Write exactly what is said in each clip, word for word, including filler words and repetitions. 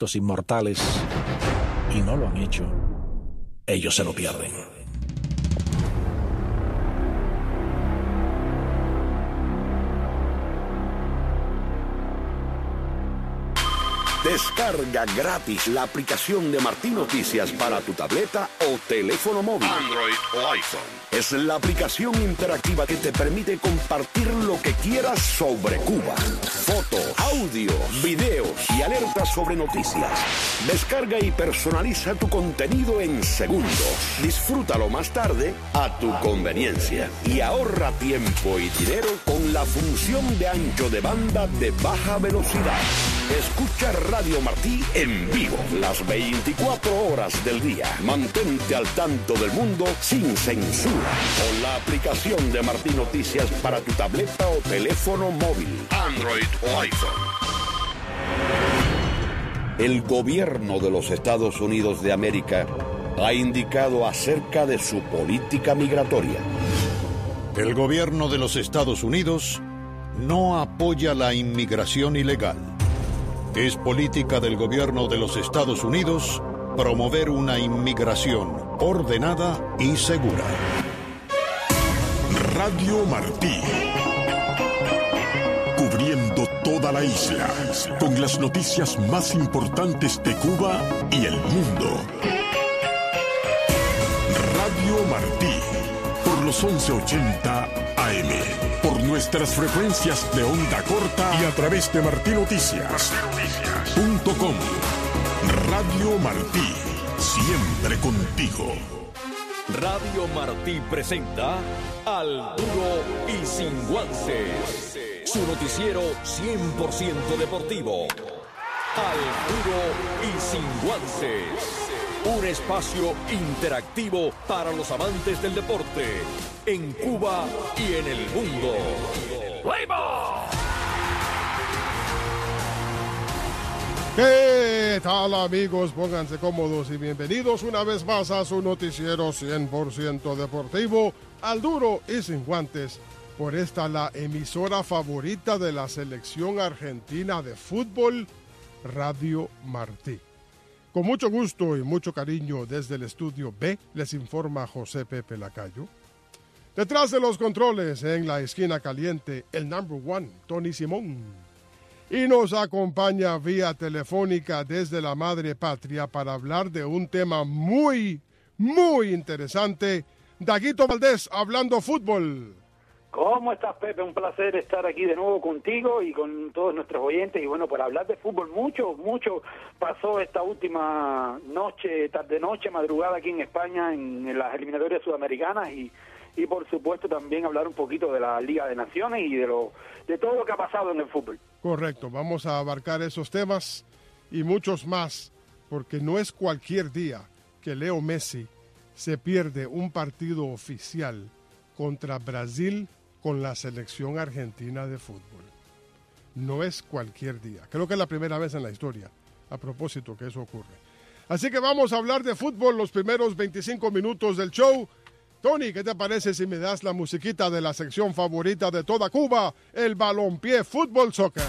Los inmortales, y no lo han hecho, ellos se lo pierden. Descarga gratis la aplicación de Martí Noticias para tu tableta o teléfono móvil, Android o iPhone. Es la aplicación interactiva que te permite compartir lo que quieras sobre Cuba. Fotos, audios, videos y alertas sobre noticias. Descarga y personaliza tu contenido en segundos. Disfrútalo más tarde a tu conveniencia. Y ahorra tiempo y dinero con la función de ancho de banda de baja velocidad. Escucha Radio Martí en vivo las veinticuatro horas del día. Mantente al tanto del mundo sin censura con la aplicación de Martí Noticias para tu tableta o teléfono móvil, Android o iPhone. El gobierno de los Estados Unidos de América ha indicado acerca de su política migratoria. El gobierno de los Estados Unidos no apoya la inmigración ilegal. Es política del gobierno de los Estados Unidos promover una inmigración ordenada y segura. Radio Martí. Cubriendo toda la isla con las noticias más importantes de Cuba y el mundo. Radio Martí. Por los once ochenta A M. Por nuestras frecuencias de onda corta y a través de martí noticias punto com. Radio Martí, siempre contigo. Radio Martí presenta Al Duro y Sin Guantes, su noticiero cien por ciento deportivo. Al Duro y Sin Guantes, un espacio interactivo para los amantes del deporte en Cuba y en el mundo. ¡Fuego! ¿Qué tal, amigos? Pónganse cómodos y bienvenidos una vez más a su noticiero cien por ciento deportivo, Al Duro y Sin Guantes, por esta la emisora favorita de la selección argentina de fútbol, Radio Martí. Con mucho gusto y mucho cariño desde el estudio B, les informa José Pepe Lacayo. Detrás de los controles, en la esquina caliente, el number one, Tony Simón. Y nos acompaña vía telefónica desde la madre patria para hablar de un tema muy, muy interesante, Daguito Valdés, hablando fútbol. ¿Cómo estás, Pepe? Un placer estar aquí de nuevo contigo y con todos nuestros oyentes. Y bueno, para hablar de fútbol, mucho, mucho pasó esta última noche, tarde-noche, madrugada aquí en España, en, en las eliminatorias sudamericanas y, y por supuesto también hablar un poquito de la Liga de Naciones y de, lo, de todo lo que ha pasado en el fútbol. Correcto, vamos a abarcar esos temas y muchos más, porque no es cualquier día que Leo Messi se pierde un partido oficial contra Brasil con la selección argentina de fútbol. No es cualquier día. Creo que es la primera vez en la historia, a propósito, que eso ocurre. Así que vamos a hablar de fútbol los primeros veinticinco minutos del show. Tony, ¿qué te parece si me das la musiquita de la sección favorita de toda Cuba, el balompié fútbol soccer?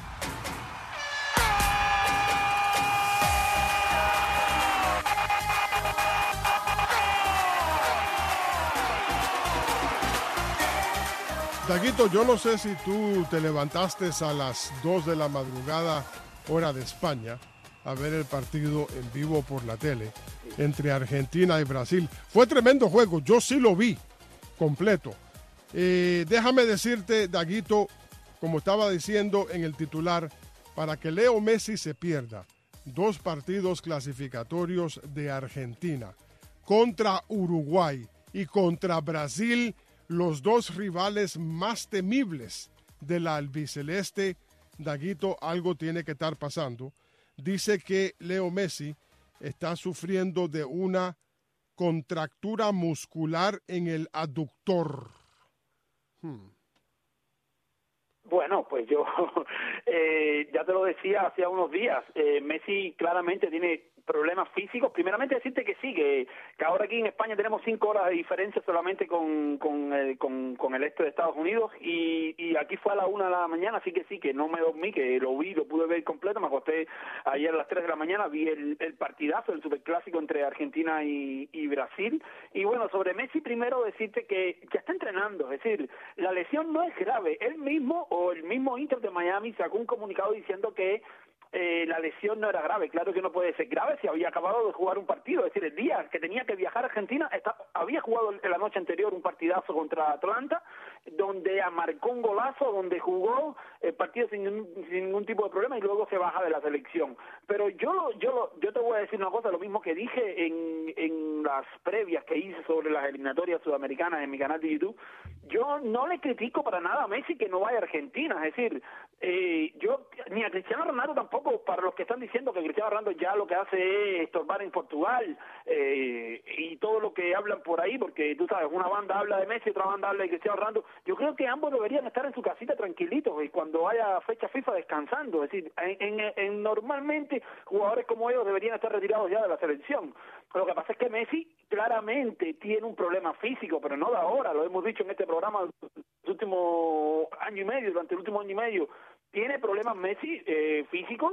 Daguito, yo no sé si tú te levantaste a las dos de la madrugada, hora de España, a ver el partido en vivo por la tele entre Argentina y Brasil. Fue tremendo juego, yo sí lo vi completo. Eh, déjame decirte, Daguito, como estaba diciendo en el titular, para que Leo Messi se pierda dos partidos clasificatorios de Argentina contra Uruguay y contra Brasil, los dos rivales más temibles de la albiceleste, Daguito, algo tiene que estar pasando. Dice que Leo Messi está sufriendo de una contractura muscular en el aductor. Hmm. Bueno, pues yo eh, ya te lo decía hace unos días, eh, Messi claramente tiene problemas físicos. Primeramente decirte que sí, que, que ahora aquí en España tenemos cinco horas de diferencia solamente con con, eh, con, con el este de Estados Unidos y, y aquí fue a la una de la mañana, así que sí, que no me dormí, que lo vi, lo pude ver completo, me acosté ayer a las tres de la mañana, vi el, el partidazo, el superclásico entre Argentina y, y Brasil. Y bueno, sobre Messi primero decirte que ya está entrenando, es decir, la lesión no es grave. Él mismo o el mismo Inter de Miami sacó un comunicado diciendo que Eh, la lesión no era grave. Claro que no puede ser grave si había acabado de jugar un partido, es decir, el día que tenía que viajar a Argentina está, había jugado en la noche anterior un partidazo contra Atlanta, donde marcó un golazo, donde jugó el partido sin, sin ningún tipo de problema y luego se baja de la selección. Pero yo yo yo te voy a decir una cosa, lo mismo que dije en, en las previas que hice sobre las eliminatorias sudamericanas en mi canal de YouTube. Yo no le critico para nada a Messi que no vaya a Argentina, es decir, eh, yo ni a Cristiano Ronaldo tampoco, para los que están diciendo que Cristiano Ronaldo ya lo que hace es estorbar en Portugal eh, y todo lo que hablan por ahí, porque tú sabes, una banda habla de Messi, otra banda habla de Cristiano Ronaldo. Yo creo que ambos deberían estar en su casita tranquilitos y cuando haya fecha FIFA descansando, es decir, en, en, en normalmente jugadores como ellos deberían estar retirados ya de la selección. Lo que pasa es que Messi claramente tiene un problema físico, pero no de ahora, lo hemos dicho en este programa el último año y medio, durante el último año y medio, tiene problemas Messi eh, físicos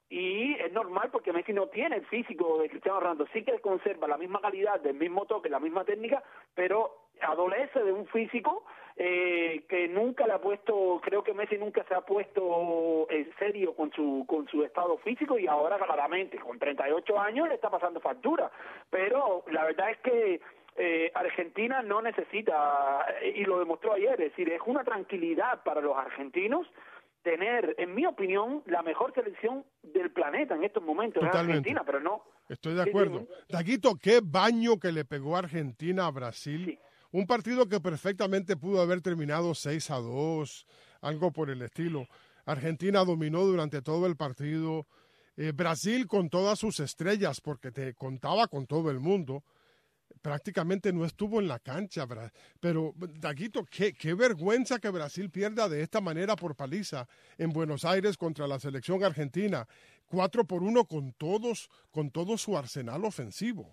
y es normal porque Messi no tiene el físico de Cristiano Ronaldo, sí que conserva la misma calidad, del mismo toque, la misma técnica, pero adolece de un físico eh, que nunca le ha puesto, creo que Messi nunca se ha puesto en serio con su con su estado físico y ahora claramente con treinta y ocho años le está pasando factura, pero la verdad es que Eh, Argentina no necesita, y lo demostró ayer, es decir, es una tranquilidad para los argentinos tener, en mi opinión, la mejor selección del planeta en estos momentos. Totalmente. Es Argentina, pero no. Estoy de acuerdo. Sí, sí. Daguito, qué baño que le pegó Argentina a Brasil. Sí. Un partido que perfectamente pudo haber terminado seis a dos, algo por el estilo. Argentina dominó durante todo el partido. Eh, Brasil con todas sus estrellas, porque te contaba con todo el mundo, prácticamente no estuvo en la cancha, pero Daguito, qué, qué vergüenza que Brasil pierda de esta manera por paliza en Buenos Aires contra la selección argentina, cuatro por uno con todos, con todo su arsenal ofensivo.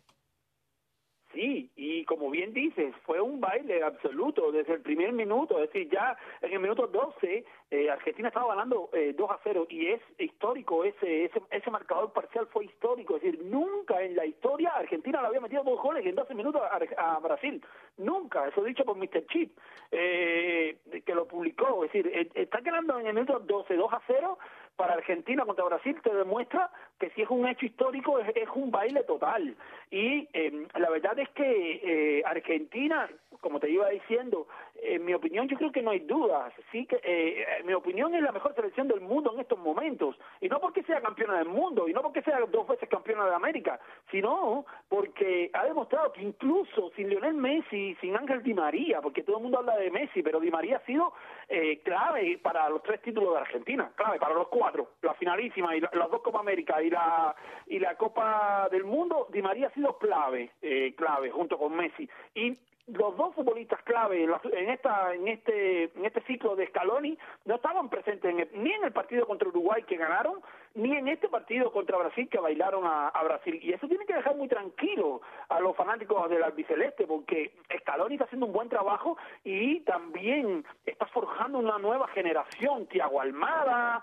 Sí, y como bien dices, fue un baile absoluto desde el primer minuto, es decir, ya en el minuto doce eh, Argentina estaba ganando eh, dos a cero y es histórico, ese, ese ese marcador parcial fue histórico, es decir, nunca en la historia Argentina le había metido dos goles en doce minutos a, a Brasil, nunca, eso dicho por mister Chip, eh, que lo publicó, es decir, eh, está ganando en el minuto doce dos a cero para Argentina contra Brasil, te demuestra que si es un hecho histórico es, es un baile total y eh, la verdad es que eh, Argentina, como te iba diciendo, en mi opinión yo creo que no hay dudas, sí que eh, en mi opinión es la mejor selección del mundo en estos momentos y no porque sea campeona del mundo y no porque sea dos veces campeona de América, sino porque ha demostrado que incluso sin Lionel Messi, sin Ángel Di María, porque todo el mundo habla de Messi, pero Di María ha sido eh, clave para los tres títulos de Argentina, clave para los cuatro, la finalísima y la, las dos Copa América y la y la Copa del Mundo, Di María ha sido clave, eh, clave junto con Messi y los dos futbolistas clave en, la, en esta en este en este ciclo de Scaloni no estaban presentes en el, ni en el partido contra Uruguay que ganaron ni en este partido contra Brasil que bailaron a, a Brasil y eso tiene que dejar muy tranquilo a los fanáticos del albiceleste porque Scaloni está haciendo un buen trabajo y también está forjando una nueva generación, Thiago Almada,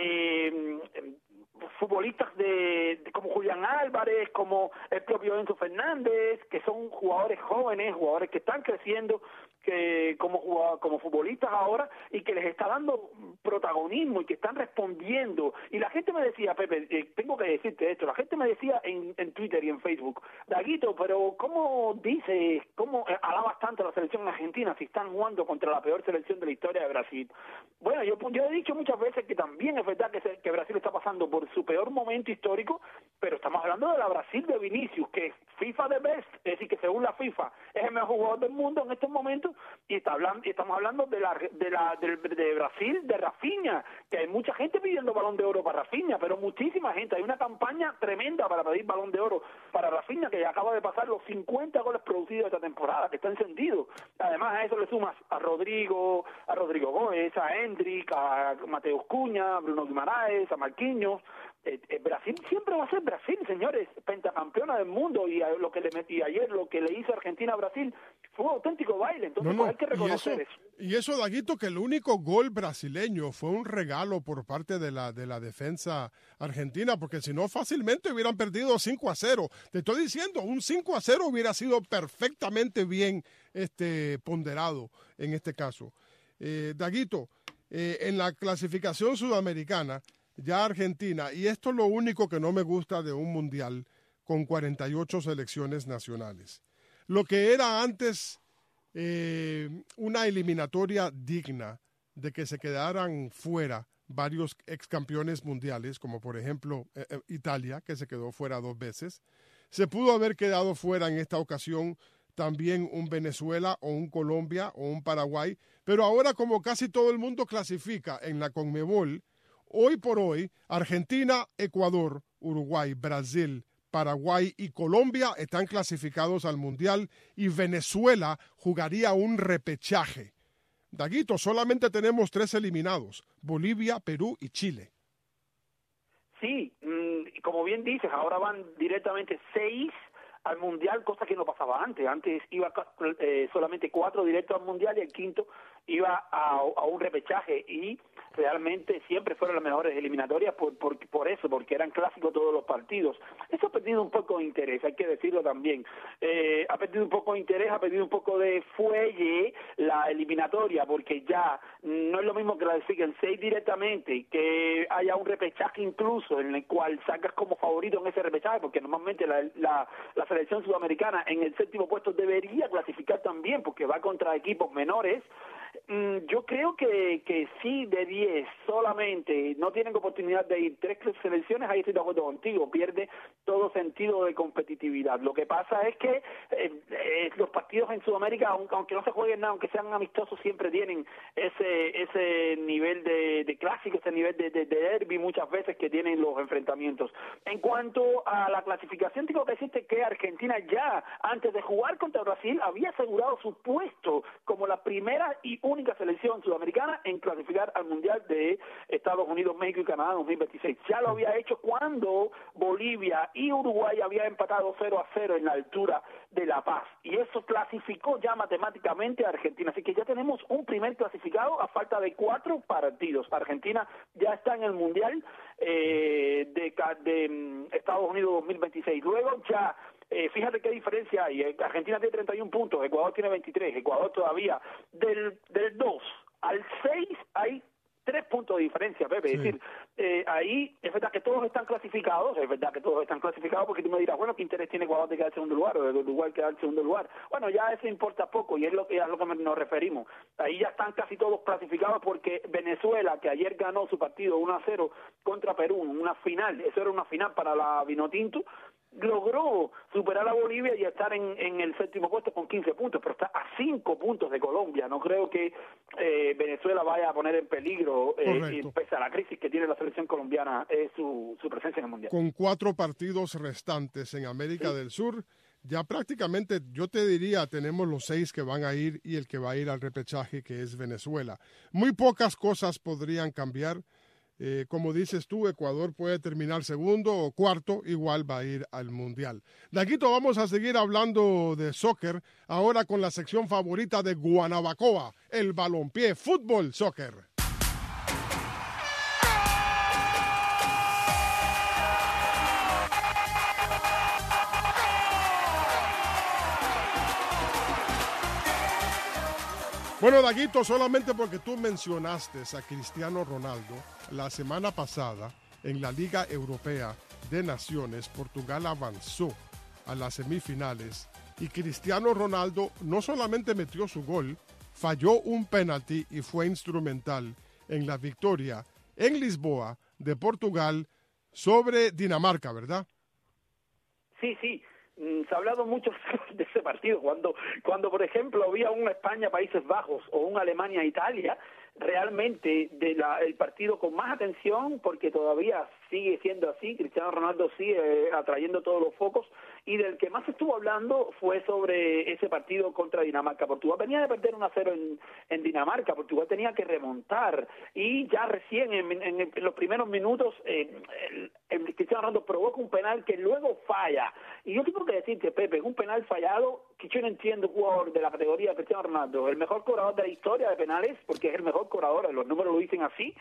eh, futbolistas de, de como Julián Álvarez, como el propio Enzo Fernández, que son jugadores jóvenes, jugadores que están creciendo que como como futbolistas ahora y que les está dando protagonismo y que están respondiendo. Y la gente me decía, Pepe, eh, tengo que decirte esto, la gente me decía en, en Twitter y en Facebook, Daguito, pero ¿cómo dices, cómo alabas tanto a la selección argentina si están jugando contra la peor selección de la historia de Brasil? Bueno, yo, yo he dicho muchas veces que también es verdad que, se, que Brasil está pasando por su peor momento histórico, pero estamos hablando de la Brasil de Vinicius, que es FIFA de best, es decir, que según la FIFA es el mejor jugador del mundo en estos momentos, y está hablando, y estamos hablando de la de la de, de Brasil, de Rafael Rafinha, que hay mucha gente pidiendo Balón de Oro para Rafinha, pero muchísima gente. Hay una campaña tremenda para pedir Balón de Oro para Rafinha, que ya acaba de pasar los cincuenta goles producidos esta temporada, que está encendido. Además a eso le sumas a Rodrigo, a Rodrigo Gómez, a Hendrik, a Mateus Cunha, a Bruno Guimaraes, a Marquinhos. Eh, eh, Brasil siempre va a ser Brasil, señores, pentacampeona del mundo, y a, lo que le metí ayer, lo que le hizo Argentina a Brasil fue un auténtico baile. Entonces no, no. Pues hay que reconocer y eso, eso. Y eso, Daguito, que el único gol brasileño fue un regalo por parte de la de la defensa argentina, porque si no fácilmente hubieran perdido cinco a cero. Te estoy diciendo, un cinco a cero hubiera sido perfectamente bien este ponderado en este caso. Eh, Daguito, eh, en la clasificación sudamericana, ya Argentina, y esto es lo único que no me gusta de un mundial con cuarenta y ocho selecciones nacionales. Lo que era antes eh, una eliminatoria digna de que se quedaran fuera varios ex campeones mundiales, como por ejemplo eh, Italia, que se quedó fuera dos veces, se pudo haber quedado fuera en esta ocasión también un Venezuela o un Colombia o un Paraguay, pero ahora como casi todo el mundo clasifica en la CONMEBOL, hoy por hoy, Argentina, Ecuador, Uruguay, Brasil, Paraguay y Colombia están clasificados al Mundial y Venezuela jugaría un repechaje. Daguito, solamente tenemos tres eliminados, Bolivia, Perú y Chile. Sí, mmm, como bien dices, ahora van directamente seis al Mundial, cosa que no pasaba antes. Antes iba eh, solamente cuatro directos al Mundial y el quinto iba a, a un repechaje, y realmente siempre fueron las mejores eliminatorias por, por, por eso, porque eran clásicos todos los partidos. Eso ha perdido un poco de interés, hay que decirlo también. Eh, ha perdido un poco de interés, ha perdido un poco de fuelle la eliminatoria, porque ya no es lo mismo que clasifiquen seis directamente, que haya un repechaje incluso en el cual sacas como favorito en ese repechaje, porque normalmente la, la, la selección sudamericana en el séptimo puesto debería clasificar también, porque va contra equipos menores. Yo creo que, que sí, de diez solamente no tienen oportunidad de ir tres selecciones, ahí estoy de acuerdo contigo, pierde todo sentido de competitividad. Lo que pasa es que eh, eh, los partidos en Sudamérica, aunque, aunque no se jueguen nada, aunque sean amistosos, siempre tienen ese ese nivel de, de clásico, ese nivel de, de, de derbi muchas veces que tienen los enfrentamientos. En cuanto a la clasificación, tengo que decirte que Argentina ya, antes de jugar contra Brasil, había asegurado su puesto como la primera y única selección sudamericana en clasificar al Mundial de Estados Unidos, México y Canadá dos mil veintiséis. Ya lo había hecho cuando Bolivia y Uruguay habían empatado cero a cero en la altura de La Paz, y eso clasificó ya matemáticamente a Argentina. Así que ya tenemos un primer clasificado a falta de cuatro partidos. Argentina ya está en el Mundial eh, de, de Estados Unidos dos mil veintiséis. Luego ya Eh, fíjate qué diferencia hay. Argentina tiene treinta y un puntos, Ecuador tiene veintitrés. Ecuador todavía del, del dos al seis hay tres puntos de diferencia, Pepe. Sí. Es decir, eh, ahí es verdad que todos están clasificados, es verdad que todos están clasificados, porque tú me dirás, bueno, ¿qué interés tiene Ecuador de quedar en segundo lugar o de Uruguay quedar en segundo lugar? Bueno, ya eso importa poco, y es lo que a lo que nos referimos. Ahí ya están casi todos clasificados, porque Venezuela, que ayer ganó su partido uno a cero contra Perú, una final, eso era una final para la Vinotinto, logró superar a Bolivia y estar en, en el séptimo puesto con quince puntos, pero está a cinco puntos de Colombia. No creo que eh, Venezuela vaya a poner en peligro, eh, y pese a la crisis que tiene la selección colombiana, eh, su, su presencia en el Mundial. Con cuatro partidos restantes en América sí. del Sur, ya prácticamente, yo te diría, tenemos los seis que van a ir y el que va a ir al repechaje, que es Venezuela. Muy pocas cosas podrían cambiar. Eh, como dices tú, Ecuador puede terminar segundo o cuarto, igual va a ir al Mundial. Daguito, vamos a seguir hablando de soccer, ahora con la sección favorita de Guanabacoa, el balompié, fútbol, soccer. Bueno, Daguito, solamente porque tú mencionaste a Cristiano Ronaldo, la semana pasada en la Liga Europea de Naciones, Portugal avanzó a las semifinales y Cristiano Ronaldo no solamente metió su gol, falló un penalti y fue instrumental en la victoria en Lisboa de Portugal sobre Dinamarca, ¿verdad? Sí, sí. Se ha hablado mucho de ese partido. Cuando, cuando por ejemplo, había un España-Países Bajos o un Alemania-Italia, realmente de la, el partido con más atención, porque todavía sigue siendo así, Cristiano Ronaldo sigue eh, atrayendo todos los focos, y del que más se estuvo hablando fue sobre ese partido contra Dinamarca. Portugal venía de perder uno a cero en, en Dinamarca, Portugal tenía que remontar, y ya recién en, en, en los primeros minutos eh, el, el Cristiano Ronaldo provoca un penal que luego falla, y yo tengo que decirte, Pepe, un penal fallado, que yo no entiendo, jugador de la categoría de Cristiano Ronaldo, el mejor cobrador de la historia de penales, porque es el mejor cobrador, los números lo dicen así,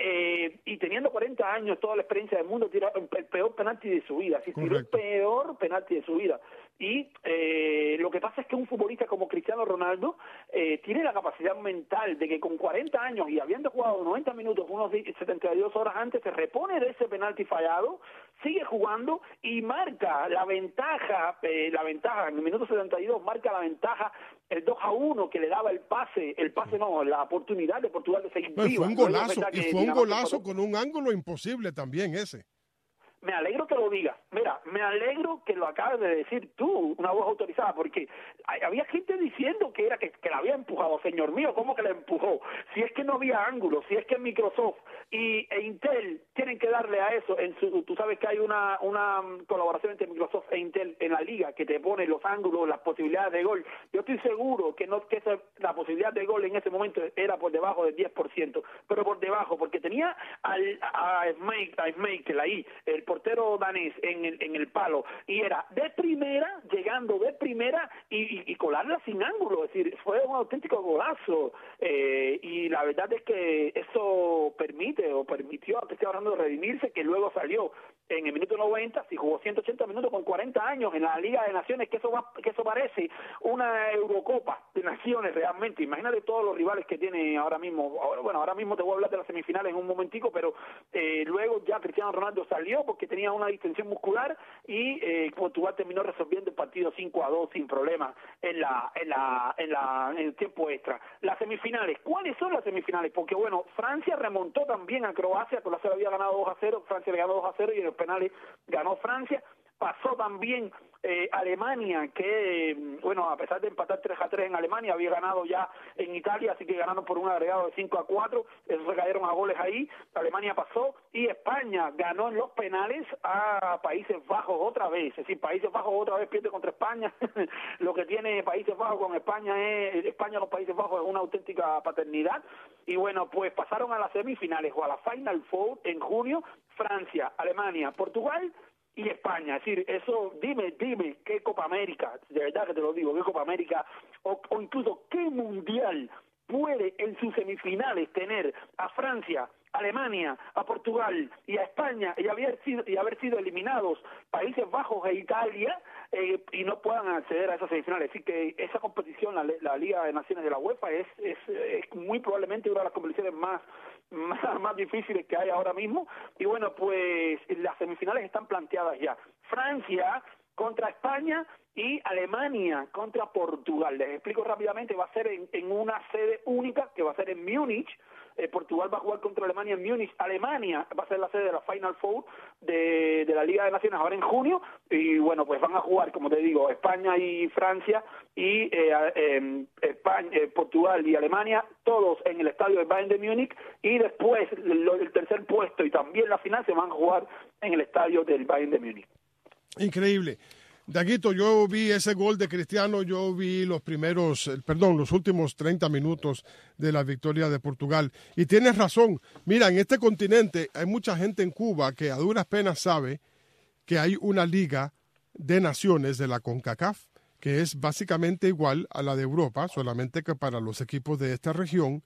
eh, y teniendo cuarenta años, toda la experiencia del mundo, tira el peor penalti de su vida, así tiró el peor penalti de su vida. Y eh, lo que pasa es que un futbolista como Cristiano Ronaldo eh, tiene la capacidad mental de que con cuarenta años y habiendo jugado noventa minutos, unos setenta y dos horas antes, se repone de ese penalti fallado, sigue jugando y marca la ventaja, eh, la ventaja en el minuto setenta y dos, marca la ventaja el dos a uno que le daba el pase, el pase no, la oportunidad de Portugal de seguir pues viva. Fue un golazo, y fue un golazo con un ángulo imposible también ese. Me alegro que lo digas. Mira, me alegro que lo acabes de decir tú, una voz autorizada, porque hay, había gente diciendo que era que, que la había empujado. Señor mío, ¿cómo que la empujó? Si es que no había ángulo, si es que Microsoft y e Intel tienen que darle a eso. En su, tú sabes que hay una una colaboración entre Microsoft e Intel en la liga que te pone los ángulos, las posibilidades de gol. Yo estoy seguro que no que esa, la posibilidad de gol en ese momento era por debajo del diez por ciento, pero por debajo, porque tenía al, a Smake, a Smake, ahí, el portero danés en el, en el palo, y era de primera, llegando de primera y, y, y colarla sin ángulo, es decir, fue un auténtico golazo, eh, y la verdad es que eso permite o permitió a Cristiano Ronaldo redimirse, que luego salió en el minuto noventa, si jugó ciento ochenta minutos con cuarenta años en la Liga de Naciones, que eso va, que eso parece una Eurocopa de Naciones realmente. Imagínate todos los rivales que tiene ahora mismo. Ahora, bueno, ahora mismo te voy a hablar de las semifinales en un momentico, pero eh, luego ya Cristiano Ronaldo salió porque tenía una distensión muscular y eh, Portugal terminó resolviendo el partido cinco a dos sin problema en la en la en la en el tiempo extra. Las semifinales, ¿cuáles son las semifinales? Porque bueno, Francia remontó también a Croacia, Croacia había ganado dos a cero, Francia le ganó dos a cero y en los penales ganó Francia. Pasó también eh, Alemania, que, bueno, a pesar de empatar tres a tres en Alemania, había ganado ya en Italia, así que ganaron por un agregado de cinco a cuatro, eso se cayeron a goles ahí, Alemania pasó, y España ganó en los penales a Países Bajos otra vez, es decir, Países Bajos otra vez pierde contra España, lo que tiene Países Bajos con España es, España con Países Bajos es una auténtica paternidad, y bueno, pues pasaron a las semifinales o a la Final Four en junio, Francia, Alemania, Portugal y España. Es decir, eso, dime, dime, qué Copa América, de verdad que te lo digo, qué Copa América, o, o incluso qué Mundial puede en sus semifinales tener a Francia, Alemania, a Portugal y a España y haber sido, y haber sido eliminados Países Bajos e Italia eh, y no puedan acceder a esas semifinales. Así que esa competición, la, la Liga de Naciones de la UEFA, es, es, es muy probablemente una de las competiciones más Más, más difíciles que hay ahora mismo, y bueno, pues las semifinales están planteadas ya. Francia contra España y Alemania contra Portugal. Les explico rápidamente, va a ser en, en una sede única, que va a ser en Múnich. Eh, Portugal va a jugar contra Alemania en Múnich. Alemania va a ser la sede de la Final Four de, de la Liga de Naciones ahora en junio, y bueno, pues van a jugar, como te digo, España y Francia y eh, eh, España, eh, Portugal y Alemania, todos en el estadio del Bayern de Múnich, y después lo, el tercer puesto y también la final se van a jugar en el estadio del Bayern de Múnich. Increíble. Daguito, yo vi ese gol de Cristiano, yo vi los primeros, perdón, los últimos treinta minutos de la victoria de Portugal. Y tienes razón, mira, en este continente hay mucha gente en Cuba que a duras penas sabe que hay una liga de naciones de la CONCACAF, que es básicamente igual a la de Europa, solamente que para los equipos de esta región.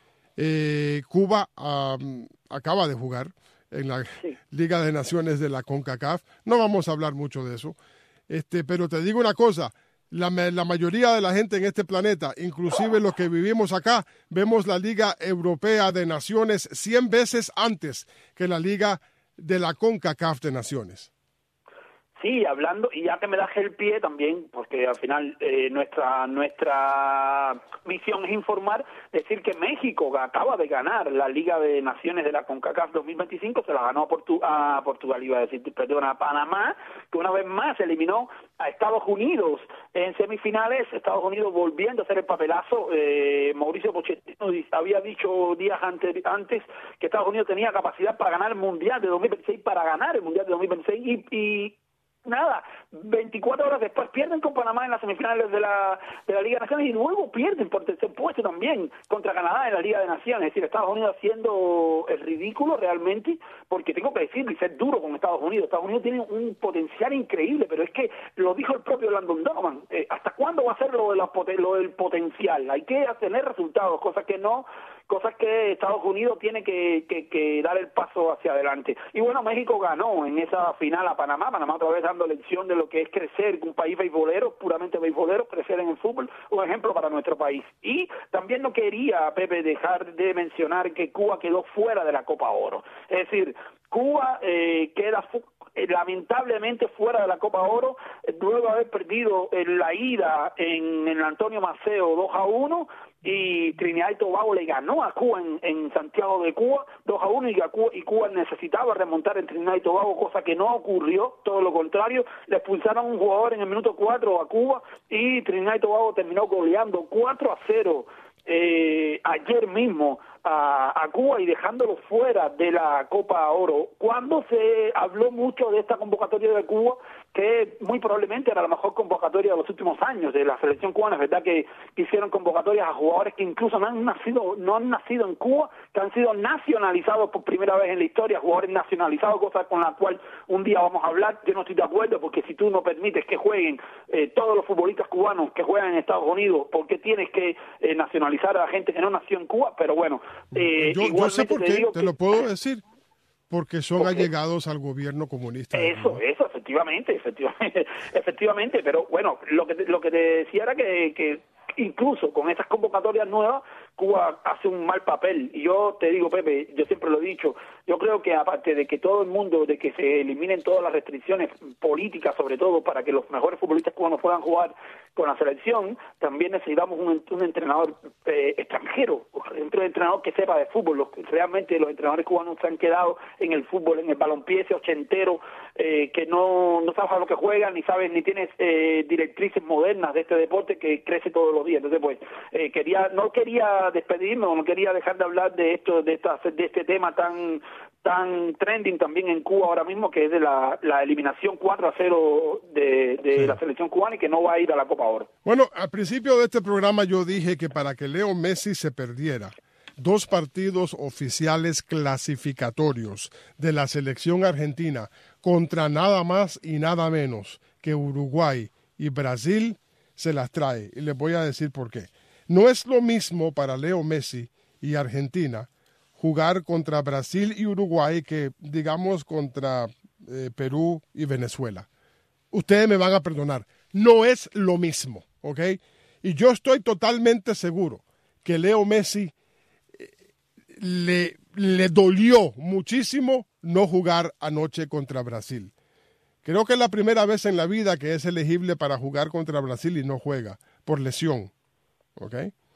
Eh, Cuba um, acaba de jugar en la sí. Liga de Naciones de la CONCACAF. No vamos a hablar mucho de eso. Este, pero te digo una cosa, la, la mayoría de la gente en este planeta, inclusive los que vivimos acá, vemos la Liga Europea de Naciones cien veces antes que la Liga de la CONCACAF de Naciones. Sí, hablando, y ya que me das el pie también, porque al final eh, nuestra nuestra misión es informar, decir que México acaba de ganar la Liga de Naciones de la CONCACAF dos mil veinticinco, se la ganó a, Portu a Portugal, iba a decir, perdón, a Panamá, que una vez más eliminó a Estados Unidos en semifinales, Estados Unidos volviendo a hacer el papelazo. eh, Mauricio Pochettino había dicho días antes, antes que Estados Unidos tenía capacidad para ganar el Mundial de dos mil veintiséis, para ganar el Mundial de dos mil veintiséis, y, y nada, veinticuatro horas después pierden con Panamá en las semifinales de la de la Liga de Naciones, y luego pierden por tercer puesto también contra Canadá en la Liga de Naciones. Es decir, Estados Unidos haciendo el ridículo realmente, porque tengo que decirlo y ser duro con Estados Unidos. Estados Unidos tiene un potencial increíble, pero es que lo dijo el propio Landon Donovan. Eh, ¿Hasta cuándo va a ser lo, de la, lo del potencial? Hay que tener resultados, cosas que no... cosas que Estados Unidos tiene que, que, que dar el paso hacia adelante. Y bueno, México ganó en esa final a Panamá, Panamá otra vez dando lección de lo que es crecer, un país beisbolero, puramente beisbolero, crecer en el fútbol, un ejemplo para nuestro país. Y también no quería, Pepe, dejar de mencionar que Cuba quedó fuera de la Copa Oro. Es decir, Cuba eh, queda fu lamentablemente fuera de la Copa Oro, luego de haber perdido en la ida en el Antonio Maceo dos a uno, y Trinidad y Tobago le ganó a Cuba en, en Santiago de Cuba dos a uno, y Cuba, y Cuba necesitaba remontar en Trinidad y Tobago, cosa que no ocurrió, todo lo contrario, le expulsaron a un jugador en el minuto cuatro a Cuba, y Trinidad y Tobago terminó goleando cuatro a cero eh, ayer mismo a, a Cuba y dejándolo fuera de la Copa Oro. Cuando se habló mucho de esta convocatoria de Cuba, que muy probablemente era la mejor convocatoria de los últimos años de la selección cubana, es verdad que hicieron convocatorias a jugadores que incluso no han nacido no han nacido en Cuba, que han sido nacionalizados por primera vez en la historia, jugadores nacionalizados, cosa con la cual un día vamos a hablar. Yo no estoy de acuerdo, porque si tú no permites que jueguen eh, todos los futbolistas cubanos que juegan en Estados Unidos, ¿por qué tienes que eh, nacionalizar a la gente que no nació en Cuba? Pero bueno, eh, yo, yo sé por qué, te, te que, lo puedo decir, porque son porque, allegados al gobierno comunista. Eso, ¿no? eso, efectivamente, efectivamente, efectivamente, pero bueno, lo que te, lo que te decía era que, que incluso con esas convocatorias nuevas, Cuba hace un mal papel. Y yo te digo, Pepe, yo siempre lo he dicho, yo creo que aparte de que todo el mundo, de que se eliminen todas las restricciones políticas, sobre todo para que los mejores futbolistas cubanos puedan jugar con la selección, también necesitamos un, un entrenador eh, extranjero, un entrenador que sepa de fútbol. Los, realmente los entrenadores cubanos se han quedado en el fútbol, en el balompié ese ochentero, eh, que no, no sabes a lo que juegan, ni sabes, ni tienes eh, directrices modernas de este deporte que crece todos los días. Entonces, pues, eh, quería, no quería despedirme, o no quería dejar de hablar de esto, de esta, de este tema tan tan trending también en Cuba ahora mismo, que es de la, la eliminación cuatro a cero de, de sí. la selección cubana, y que no va a ir a la Copa Oro. Bueno, al principio de este programa yo dije que para que Leo Messi se perdiera dos partidos oficiales clasificatorios de la selección argentina contra nada más y nada menos que Uruguay y Brasil, se las trae. Y les voy a decir por qué. No es lo mismo para Leo Messi y Argentina jugar contra Brasil y Uruguay que, digamos, contra eh, Perú y Venezuela. Ustedes me van a perdonar. No es lo mismo, ¿ok? Y yo estoy totalmente seguro que Leo Messi eh, le, le dolió muchísimo no jugar anoche contra Brasil. Creo que es la primera vez en la vida que es elegible para jugar contra Brasil y no juega, por lesión, ¿ok?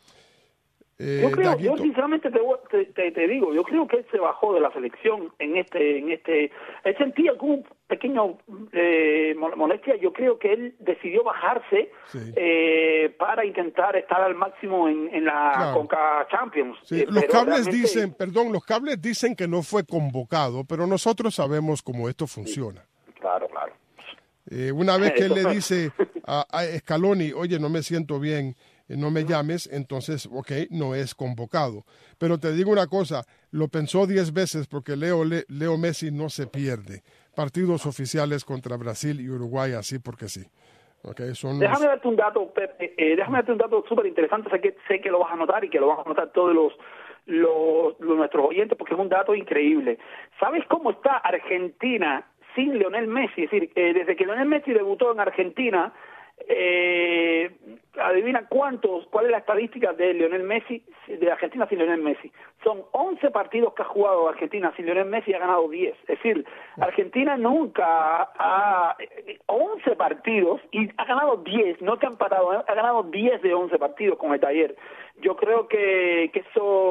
Eh, yo creo, yo sinceramente te, te, te digo, yo creo que él se bajó de la selección en este, en este, él sentía como un pequeño eh, molestia. Yo creo que él decidió bajarse sí. eh, para intentar estar al máximo en, en la claro. Conca Champions. Sí. Eh, los cables realmente... dicen, perdón, los cables dicen que no fue convocado, pero nosotros sabemos cómo esto funciona. Sí. Claro, claro. Eh, una vez que él le dice a, a Scaloni, oye, no me siento bien, no me llames, entonces, ok, no es convocado. Pero te digo una cosa, lo pensó diez veces porque Leo, Le, Leo Messi no se pierde partidos oficiales contra Brasil y Uruguay así porque sí. Okay, son déjame los... darte un dato, Pepe, eh, déjame darte un dato súper interesante, sé que, sé que lo vas a notar y que lo van a notar todos los, los, los nuestros oyentes, porque es un dato increíble. ¿Sabes cómo está Argentina sin Lionel Messi? Es decir, eh, desde que Lionel Messi debutó en Argentina, Eh, adivina cuántos, cuál es la estadística de Lionel Messi, de Argentina sin Lionel Messi. Son once partidos que ha jugado Argentina sin Lionel Messi y ha ganado diez. Es decir, Argentina nunca ha once partidos y ha ganado diez, no que ha empatado, ha ganado diez de once partidos con el Taller. Yo creo que, que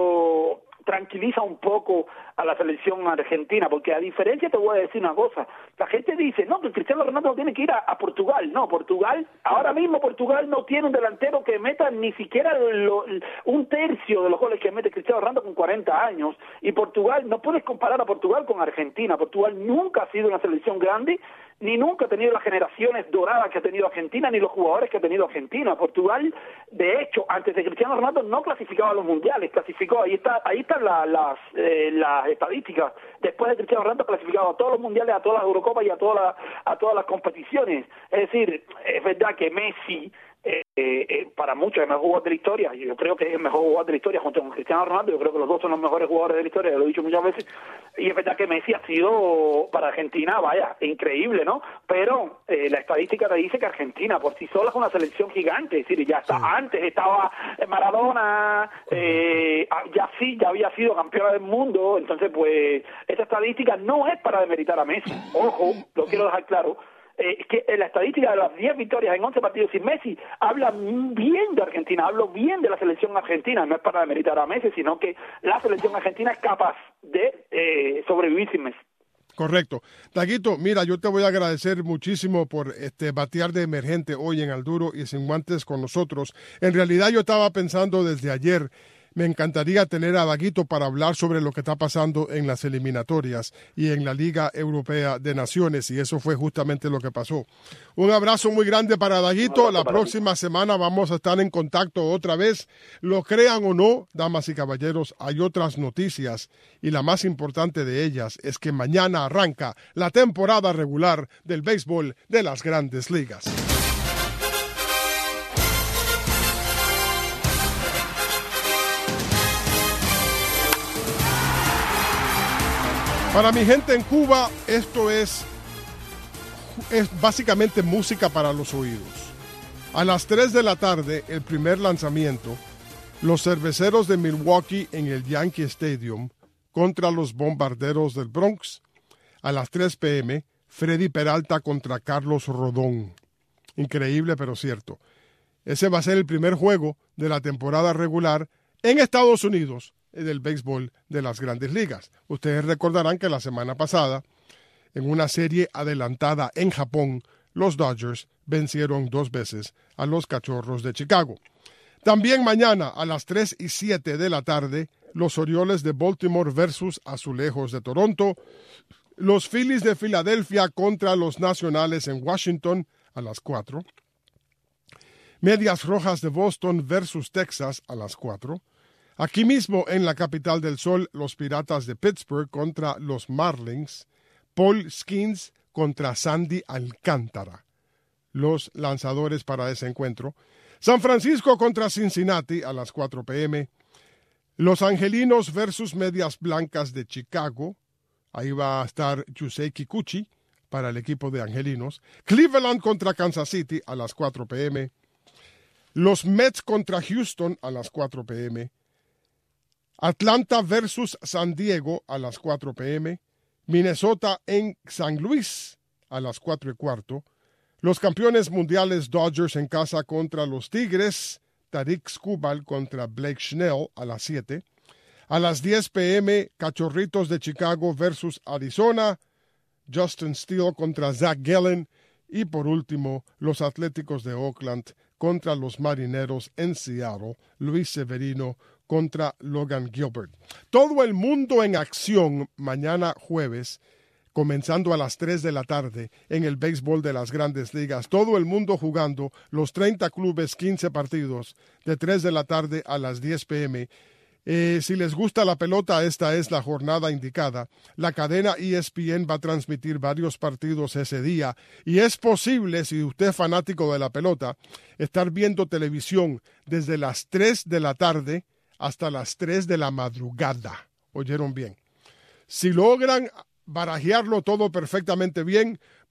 eso tranquiliza un poco a la selección argentina, porque a diferencia, te voy a decir una cosa, la gente dice, no, que Cristiano Ronaldo tiene que ir a, a Portugal. No, Portugal, ahora mismo Portugal no tiene un delantero que meta ni siquiera lo, un tercio de los goles que mete Cristiano Ronaldo con cuarenta años, y Portugal, no puedes comparar a Portugal con Argentina. Portugal nunca ha sido una selección grande, ni nunca ha tenido las generaciones doradas que ha tenido Argentina, ni los jugadores que ha tenido Argentina. Portugal, de hecho, antes de Cristiano Ronaldo no clasificaba a los mundiales, clasificó, ahí está, ahí están la, las, eh, las estadísticas. Después de Cristiano Ronaldo clasificado a todos los mundiales, a todas las Eurocopas y a todas las, a todas las competiciones. Es decir, es verdad que Messi, Eh, eh, para muchos es el mejor jugador de la historia. Yo creo que es el mejor jugador de la historia junto con Cristiano Ronaldo. Yo creo que los dos son los mejores jugadores de la historia, lo he dicho muchas veces, y es verdad que Messi ha sido para Argentina, vaya, increíble, ¿no? Pero eh, la estadística te dice que Argentina por sí sola es una selección gigante. Es decir, ya está, sí. Antes estaba Maradona, eh, ya sí, ya había sido campeona del mundo. Entonces, pues, esta estadística no es para demeritar a Messi, ojo, lo quiero dejar claro. Eh, que la estadística de las diez victorias en once partidos sin Messi habla bien de Argentina, habla bien de la selección argentina. No es para demeritar a Messi, sino que la selección argentina es capaz de eh, sobrevivir sin Messi. Correcto. Daguito, mira, yo te voy a agradecer muchísimo por este batear de emergente hoy en Al Duro y Sin Guantes con nosotros. En realidad yo estaba pensando desde ayer, me encantaría tener a Daguito para hablar sobre lo que está pasando en las eliminatorias y en la Liga Europea de Naciones, y eso fue justamente lo que pasó. Un abrazo muy grande para Daguito. La próxima semana vamos a estar en contacto otra vez. Lo crean o no, damas y caballeros, hay otras noticias, y la más importante de ellas es que mañana arranca la temporada regular del béisbol de las Grandes Ligas. Para mi gente en Cuba, esto es, es básicamente música para los oídos. A las tres de la tarde, el primer lanzamiento, los Cerveceros de Milwaukee en el Yankee Stadium contra los Bombarderos del Bronx. A las tres pe eme, Freddy Peralta contra Carlos Rodón. Increíble, pero cierto. Ese va a ser el primer juego de la temporada regular en Estados Unidos del béisbol de las Grandes Ligas. Ustedes recordarán que la semana pasada, en una serie adelantada en Japón, los Dodgers vencieron dos veces a los Cachorros de Chicago. También mañana a las tres y siete de la tarde, los Orioles de Baltimore versus Azulejos de Toronto, los Phillies de Filadelfia contra los Nacionales en Washington a las cuatro, Medias Rojas de Boston versus Texas a las cuatro, aquí mismo en la capital del sol, los Piratas de Pittsburgh contra los Marlins, Paul Skeens contra Sandy Alcántara, los lanzadores para ese encuentro, San Francisco contra Cincinnati a las cuatro pe eme, los Angelinos versus Medias Blancas de Chicago, ahí va a estar Yusei Kikuchi para el equipo de Angelinos, Cleveland contra Kansas City a las cuatro pe eme, los Mets contra Houston a las cuatro pe eme, Atlanta versus San Diego a las cuatro pe eme, Minnesota en San Luis a las cuatro y cuarto, los campeones mundiales Dodgers en casa contra los Tigres, Tarik Skubal contra Blake Snell a las siete, a las diez pe eme, Cachorritos de Chicago versus Arizona, Justin Steele contra Zach Gallen, y por último, los Atléticos de Oakland contra los Marineros en Seattle, Luis Severino contra Logan Gilbert. Todo el mundo en acción mañana jueves, comenzando a las tres de la tarde en el béisbol de las Grandes Ligas. Todo el mundo jugando los treinta clubes, quince partidos, de tres de la tarde a las diez pe eme. Eh, si les gusta la pelota, esta es la jornada indicada. La cadena E S P N va a transmitir varios partidos ese día, y es posible, si usted es fanático de la pelota, estar viendo televisión desde las tres de la tarde hasta las tres de la madrugada. ¿Oyeron bien? Si logran barajearlo todo perfectamente bien,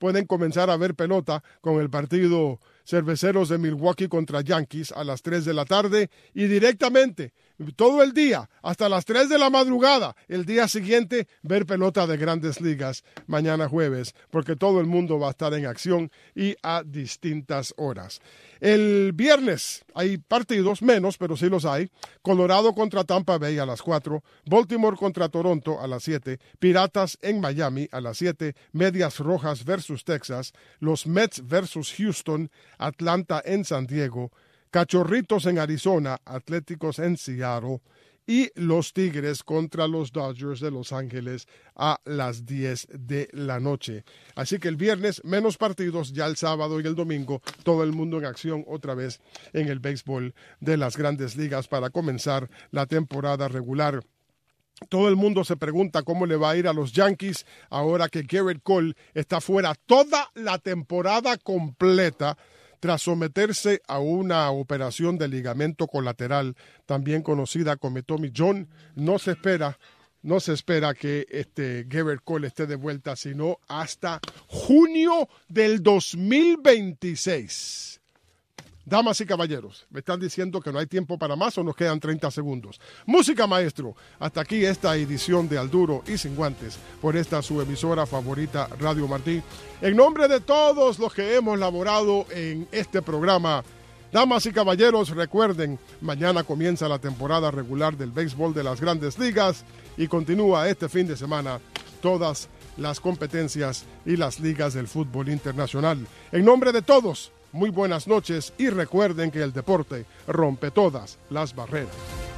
pueden comenzar a ver pelota con el partido Cerveceros de Milwaukee contra Yankees a las tres de la tarde y directamente todo el día hasta las tres de la madrugada el día siguiente ver pelota de Grandes Ligas mañana jueves, porque todo el mundo va a estar en acción y a distintas horas. El viernes hay partidos, menos, pero sí los hay. Colorado contra Tampa Bay a las cuatro, Baltimore contra Toronto a las siete, Piratas en Miami a las siete, Medias Rojas versus Texas, los Mets versus Houston, Atlanta en San Diego, Cachorritos en Arizona, Atléticos en Seattle y los Tigres contra los Dodgers de Los Ángeles a las diez de la noche. Así que el viernes menos partidos, ya el sábado y el domingo todo el mundo en acción otra vez en el béisbol de las Grandes Ligas para comenzar la temporada regular. Todo el mundo se pregunta cómo le va a ir a los Yankees ahora que Gerrit Cole está fuera toda la temporada completa tras someterse a una operación de ligamento colateral, también conocida como Tommy John. No se espera, no se espera que este Gerrit Cole esté de vuelta, sino hasta junio del dos mil veintiséis. Damas y caballeros, me están diciendo que no hay tiempo para más o nos quedan treinta segundos. Música, maestro. Hasta aquí esta edición de Al Duro y Sin Guantes por esta su emisora favorita, Radio Martí. En nombre de todos los que hemos laborado en este programa, damas y caballeros, recuerden, mañana comienza la temporada regular del béisbol de las Grandes Ligas y continúa este fin de semana todas las competencias y las ligas del fútbol internacional. En nombre de todos, muy buenas noches y recuerden que el deporte rompe todas las barreras.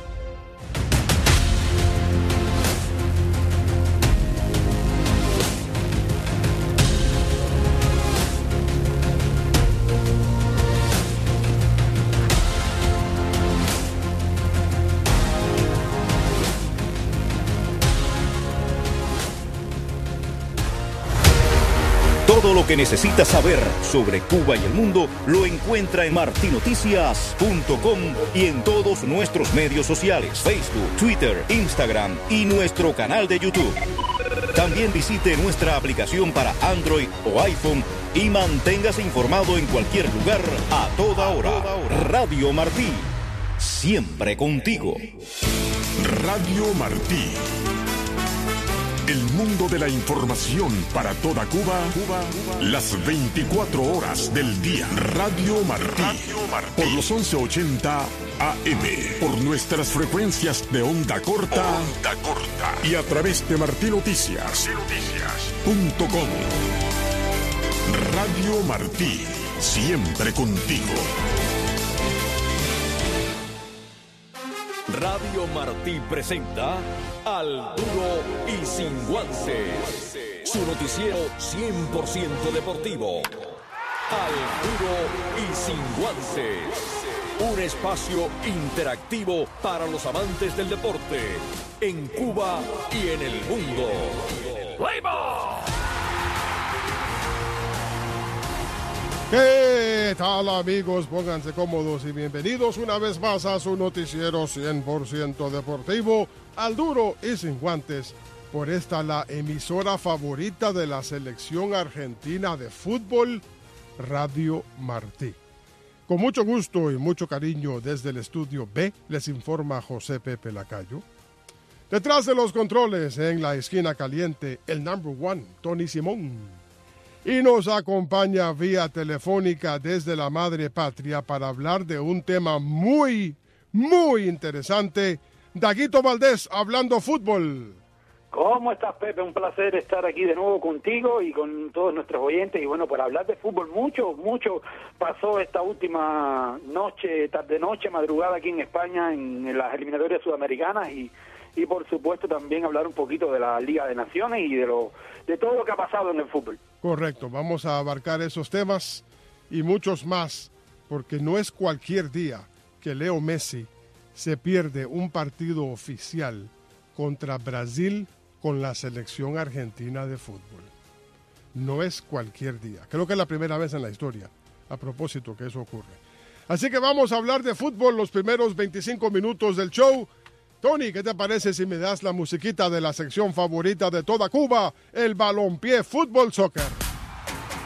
Todo lo que necesita saber sobre Cuba y el mundo lo encuentra en marti noticias punto com y en todos nuestros medios sociales, Facebook, Twitter, Instagram y nuestro canal de YouTube. También visite nuestra aplicación para Android o iPhone y manténgase informado en cualquier lugar, a toda hora. Radio Martí, siempre contigo. Radio Martí. El mundo de la información para toda Cuba, Cuba, las veinticuatro horas del día. Radio Martí, Radio Martí. Por los once ochenta A M, por nuestras frecuencias de onda corta, onda corta. Y a través de marti noticias punto com. Radio Martí, siempre contigo. Radio Martí presenta Al Duro y Sin Guantes, su noticiero cien por ciento deportivo. Al Duro y Sin Guantes, un espacio interactivo para los amantes del deporte en Cuba y en el mundo. ¡Play ball! ¿Qué tal, amigos? Pónganse cómodos y bienvenidos una vez más a su noticiero cien por ciento deportivo, Al Duro y Sin Guantes, por esta la emisora favorita de la selección argentina de fútbol, Radio Martí. Con mucho gusto y mucho cariño desde el estudio B, les informa José Pepe Lacayo. Detrás de los controles, en la esquina caliente, el number one, Tony Simón. Y nos acompaña vía telefónica desde la madre patria para hablar de un tema muy, muy interesante. Daguito Valdés, hablando fútbol. ¿Cómo estás, Pepe? Un placer estar aquí de nuevo contigo y con todos nuestros oyentes. Y bueno, para hablar de fútbol, mucho, mucho pasó esta última noche, tarde-noche, madrugada aquí en España, en las eliminatorias sudamericanas y... y por supuesto también hablar un poquito de la Liga de Naciones y de lo de todo lo que ha pasado en el fútbol. Correcto, vamos a abarcar esos temas y muchos más, porque no es cualquier día que Leo Messi se pierde un partido oficial contra Brasil con la selección argentina de fútbol. No es cualquier día, creo que es la primera vez en la historia, a propósito, que eso ocurre. Así que vamos a hablar de fútbol los primeros veinticinco minutos del show. Tony, ¿qué te parece si me das la musiquita de la sección favorita de toda Cuba, el balompié fútbol soccer?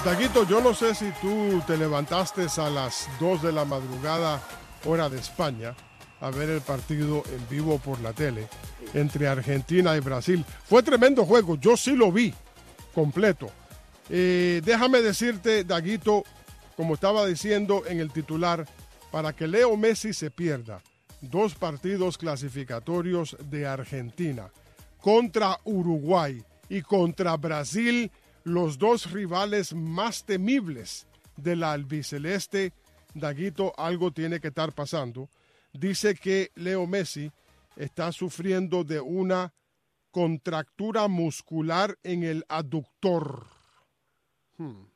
Daguito, yo no sé si tú te levantaste a las dos de la madrugada, hora de España, a ver el partido en vivo por la tele entre Argentina y Brasil. Fue tremendo juego, yo sí lo vi completo. Eh, déjame decirte, Daguito, como estaba diciendo en el titular, para que Leo Messi se pierda dos partidos clasificatorios de Argentina contra Uruguay y contra Brasil, los dos rivales más temibles de la albiceleste, Daguito, algo tiene que estar pasando. Dice que Leo Messi está sufriendo de una contractura muscular en el aductor. Hmm.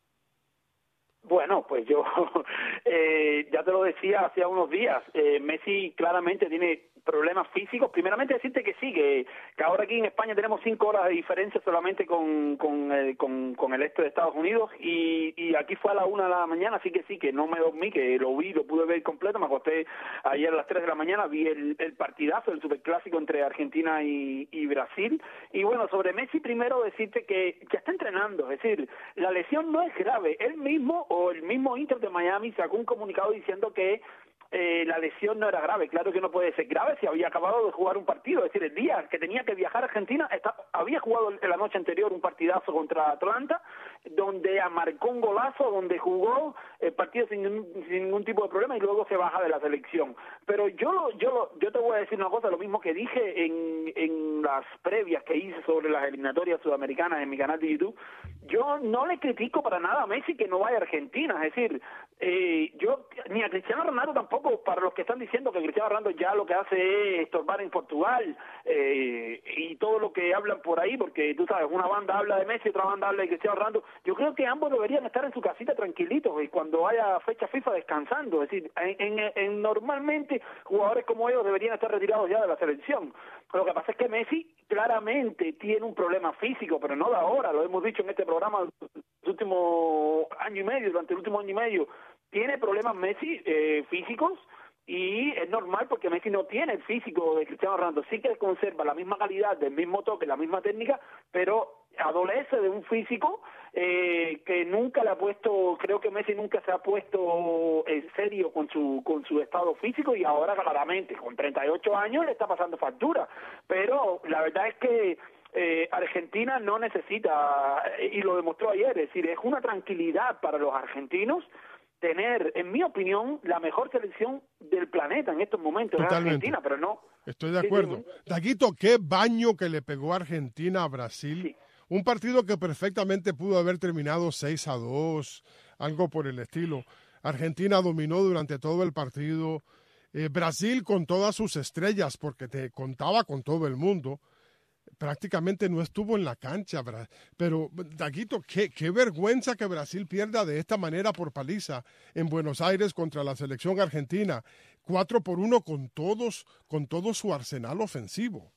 Bueno, pues yo eh, ya te lo decía hace unos días, eh, Messi claramente tiene problemas físicos. Primeramente decirte que sí, que, que ahora aquí en España tenemos cinco horas de diferencia solamente con con, eh, con, con el este de Estados Unidos y, y aquí fue a la una de la mañana, así que sí, que no me dormí, que lo vi, lo pude ver completo, me acosté ayer a las tres de la mañana, vi el, el partidazo, el superclásico entre Argentina y, y Brasil. Y bueno, sobre Messi primero decirte que ya está entrenando, es decir, la lesión no es grave. Él mismo o el mismo Inter de Miami sacó un comunicado diciendo que Eh, la lesión no era grave. Claro que no puede ser grave si había acabado de jugar un partido, es decir, el día que tenía que viajar a Argentina está, había jugado en la noche anterior un partidazo contra Atlanta donde marcó un golazo, donde jugó el partido sin, sin ningún tipo de problema y luego se baja de la selección. Pero yo yo yo te voy a decir una cosa, lo mismo que dije en, en las previas que hice sobre las eliminatorias sudamericanas en mi canal de YouTube. Yo no le critico para nada a Messi que no vaya a Argentina, es decir, eh, yo ni a Cristiano Ronaldo tampoco, para los que están diciendo que Cristiano Ronaldo ya lo que hace es estorbar en Portugal eh, y todo lo que hablan por ahí, porque tú sabes, una banda habla de Messi, otra banda habla de Cristiano Ronaldo. Yo creo que ambos deberían estar en su casita tranquilitos y cuando haya fecha FIFA descansando, es decir, en, en, en normalmente jugadores como ellos deberían estar retirados ya de la selección. Lo que pasa es que Messi claramente tiene un problema físico, pero no de ahora, lo hemos dicho en este programa el último año y medio, durante el último año y medio, tiene problemas Messi eh, físicos y es normal porque Messi no tiene el físico de Cristiano Ronaldo, sí que conserva la misma calidad, del mismo toque, la misma técnica, pero adolece de un físico eh, que nunca le ha puesto, creo que Messi nunca se ha puesto en serio con su con su estado físico y ahora claramente con treinta y ocho años le está pasando factura, pero la verdad es que Eh, Argentina no necesita, y lo demostró ayer, es decir, es una tranquilidad para los argentinos tener, en mi opinión, la mejor selección del planeta en estos momentos. Totalmente. Es Argentina, pero no. Estoy de acuerdo. Sí, sí. Daguito, qué baño que le pegó Argentina a Brasil. Sí. Un partido que perfectamente pudo haber terminado seis a dos, algo por el estilo. Argentina dominó durante todo el partido. Eh, Brasil con todas sus estrellas, porque te contaba con todo el mundo, prácticamente no estuvo en la cancha, pero Daguito, qué, qué vergüenza que Brasil pierda de esta manera por paliza en Buenos Aires contra la selección argentina, cuatro por uno con todos, con todo su arsenal ofensivo.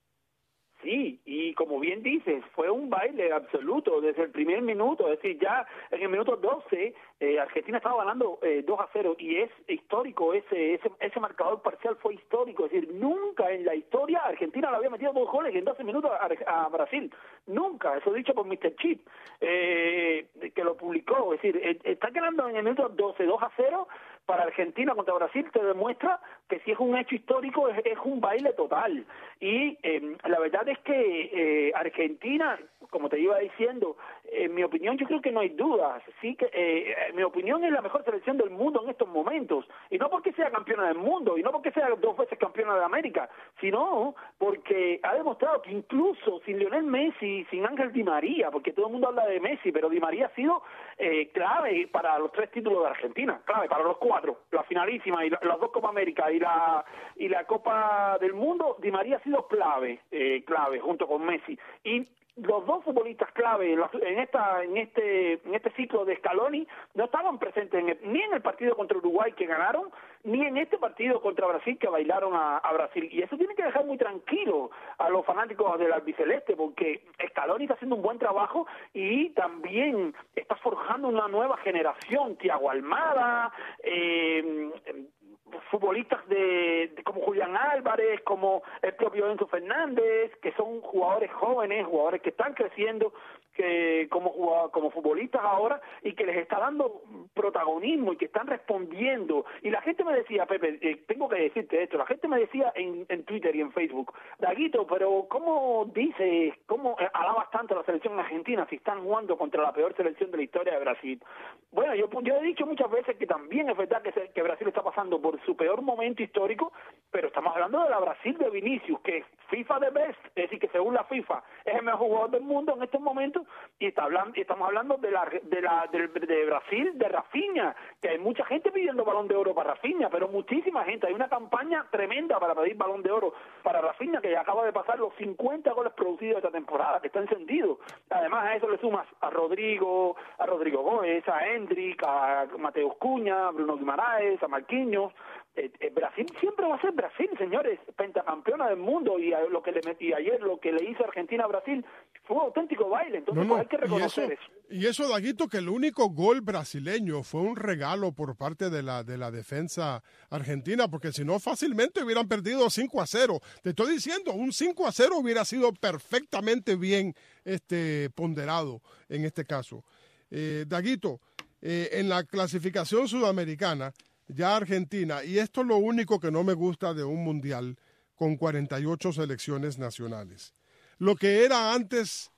Sí, y como bien dices, fue un baile absoluto desde el primer minuto, es decir, ya en el minuto doce eh, Argentina estaba ganando eh, dos a cero y es histórico, ese, ese ese marcador parcial fue histórico, es decir, nunca en la historia Argentina le había metido dos goles en doce minutos a, a Brasil, nunca, eso dicho por mister Chip, eh, que lo publicó, es decir, eh, está ganando en el minuto doce dos a cero, para Argentina contra Brasil te demuestra que si es un hecho histórico es, es un baile total y eh, la verdad es que eh, Argentina, como te iba diciendo, en mi opinión yo creo que no hay dudas, sí que eh, en mi opinión es la mejor selección del mundo en estos momentos y no porque sea campeona del mundo y no porque sea dos veces campeona de América, sino porque ha demostrado que incluso sin Lionel Messi, sin Ángel Di María, porque todo el mundo habla de Messi, pero Di María ha sido eh, clave para los tres títulos de Argentina, clave para los cuatro, la finalísima y la, las dos Copa América y la y la Copa del Mundo. Di María ha sido clave, eh, clave junto con Messi y los dos futbolistas clave en esta en este en este ciclo de Scaloni no estaban presentes en el, ni en el partido contra Uruguay que ganaron, ni en este partido contra Brasil que bailaron a, a Brasil. Y eso tiene que dejar muy tranquilo a los fanáticos del albiceleste, porque Scaloni está haciendo un buen trabajo y también está forjando una nueva generación. Thiago Almada, eh, futbolistas de, de como Julián Álvarez, como el propio Enzo Fernández, que son jugadores jóvenes, jugadores que están creciendo que como como futbolistas ahora y que les está dando protagonismo y que están respondiendo. Y la gente me decía, Pepe, eh, tengo que decirte esto, la gente me decía en, en Twitter y en Facebook, Daguito, pero ¿cómo dices, cómo alabas tanto a la selección argentina si están jugando contra la peor selección de la historia de Brasil? Bueno, yo, yo he dicho muchas veces que también es verdad que, se, que Brasil está pasando por su peor momento histórico, pero estamos hablando de la Brasil de Vinicius, que es FIFA the best, es decir, que según la FIFA es el mejor jugador del mundo en estos momentos, y está hablando, y estamos hablando de la de la de, de Brasil, de Rafinha, que hay mucha gente pidiendo Balón de Oro para Rafinha, pero muchísima gente, hay una campaña tremenda para pedir Balón de Oro para Rafinha, que ya acaba de pasar los cincuenta goles producidos esta temporada, que está encendido. Además a eso le sumas a Rodrigo, a Rodrigo Gómez, a Hendrik, a Mateus Cunha, a Bruno Guimaraes, a Marquinhos. Eh, eh, Brasil siempre va a ser Brasil, señores, pentacampeona del mundo, y a lo que le metí ayer, lo que le hizo Argentina a Brasil fue un auténtico baile, entonces no, no, pues hay que reconocer y eso, eso. Y eso, Daguito, que el único gol brasileño fue un regalo por parte de la de la defensa argentina, porque si no fácilmente hubieran perdido cinco a cero. Te estoy diciendo, un cinco a cero hubiera sido perfectamente bien este ponderado en este caso. Eh, Daguito, eh, en la clasificación sudamericana, ya Argentina, y esto es lo único que no me gusta de un mundial con cuarenta y ocho selecciones nacionales. Lo que era antes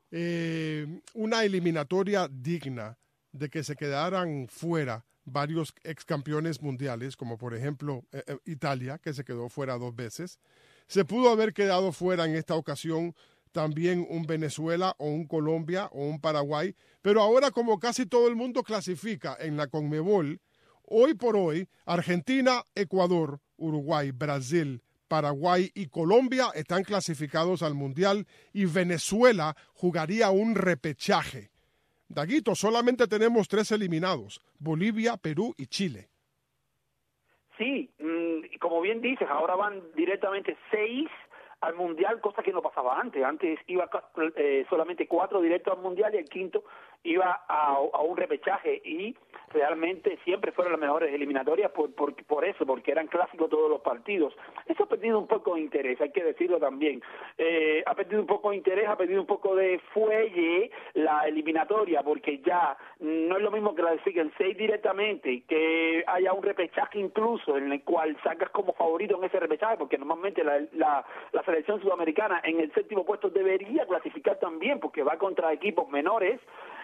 eh, una eliminatoria digna de que se quedaran fuera varios ex campeones mundiales, como por ejemplo eh, Italia, que se quedó fuera dos veces, se pudo haber quedado fuera en esta ocasión también un Venezuela o un Colombia o un Paraguay, pero ahora como casi todo el mundo clasifica en la CONMEBOL, hoy por hoy, Argentina, Ecuador, Uruguay, Brasil, Paraguay y Colombia están clasificados al Mundial y Venezuela jugaría un repechaje. Daguito, solamente tenemos tres eliminados, Bolivia, Perú y Chile. Sí, como bien dices, ahora van directamente seis al Mundial, cosa que no pasaba antes. Antes iba eh, solamente cuatro directos al Mundial y el quinto iba a, a un repechaje, y realmente siempre fueron las mejores eliminatorias por, por, por eso, porque eran clásicos todos los partidos. Eso ha perdido un poco de interés, hay que decirlo también. Eh, ha perdido un poco de interés, ha perdido un poco de fuelle la eliminatoria, porque ya no es lo mismo que la clasifiquen seis directamente, que haya un repechaje incluso en el cual sacas como favorito en ese repechaje, porque normalmente la, la, la selección sudamericana en el séptimo puesto debería clasificar también, porque va contra equipos menores.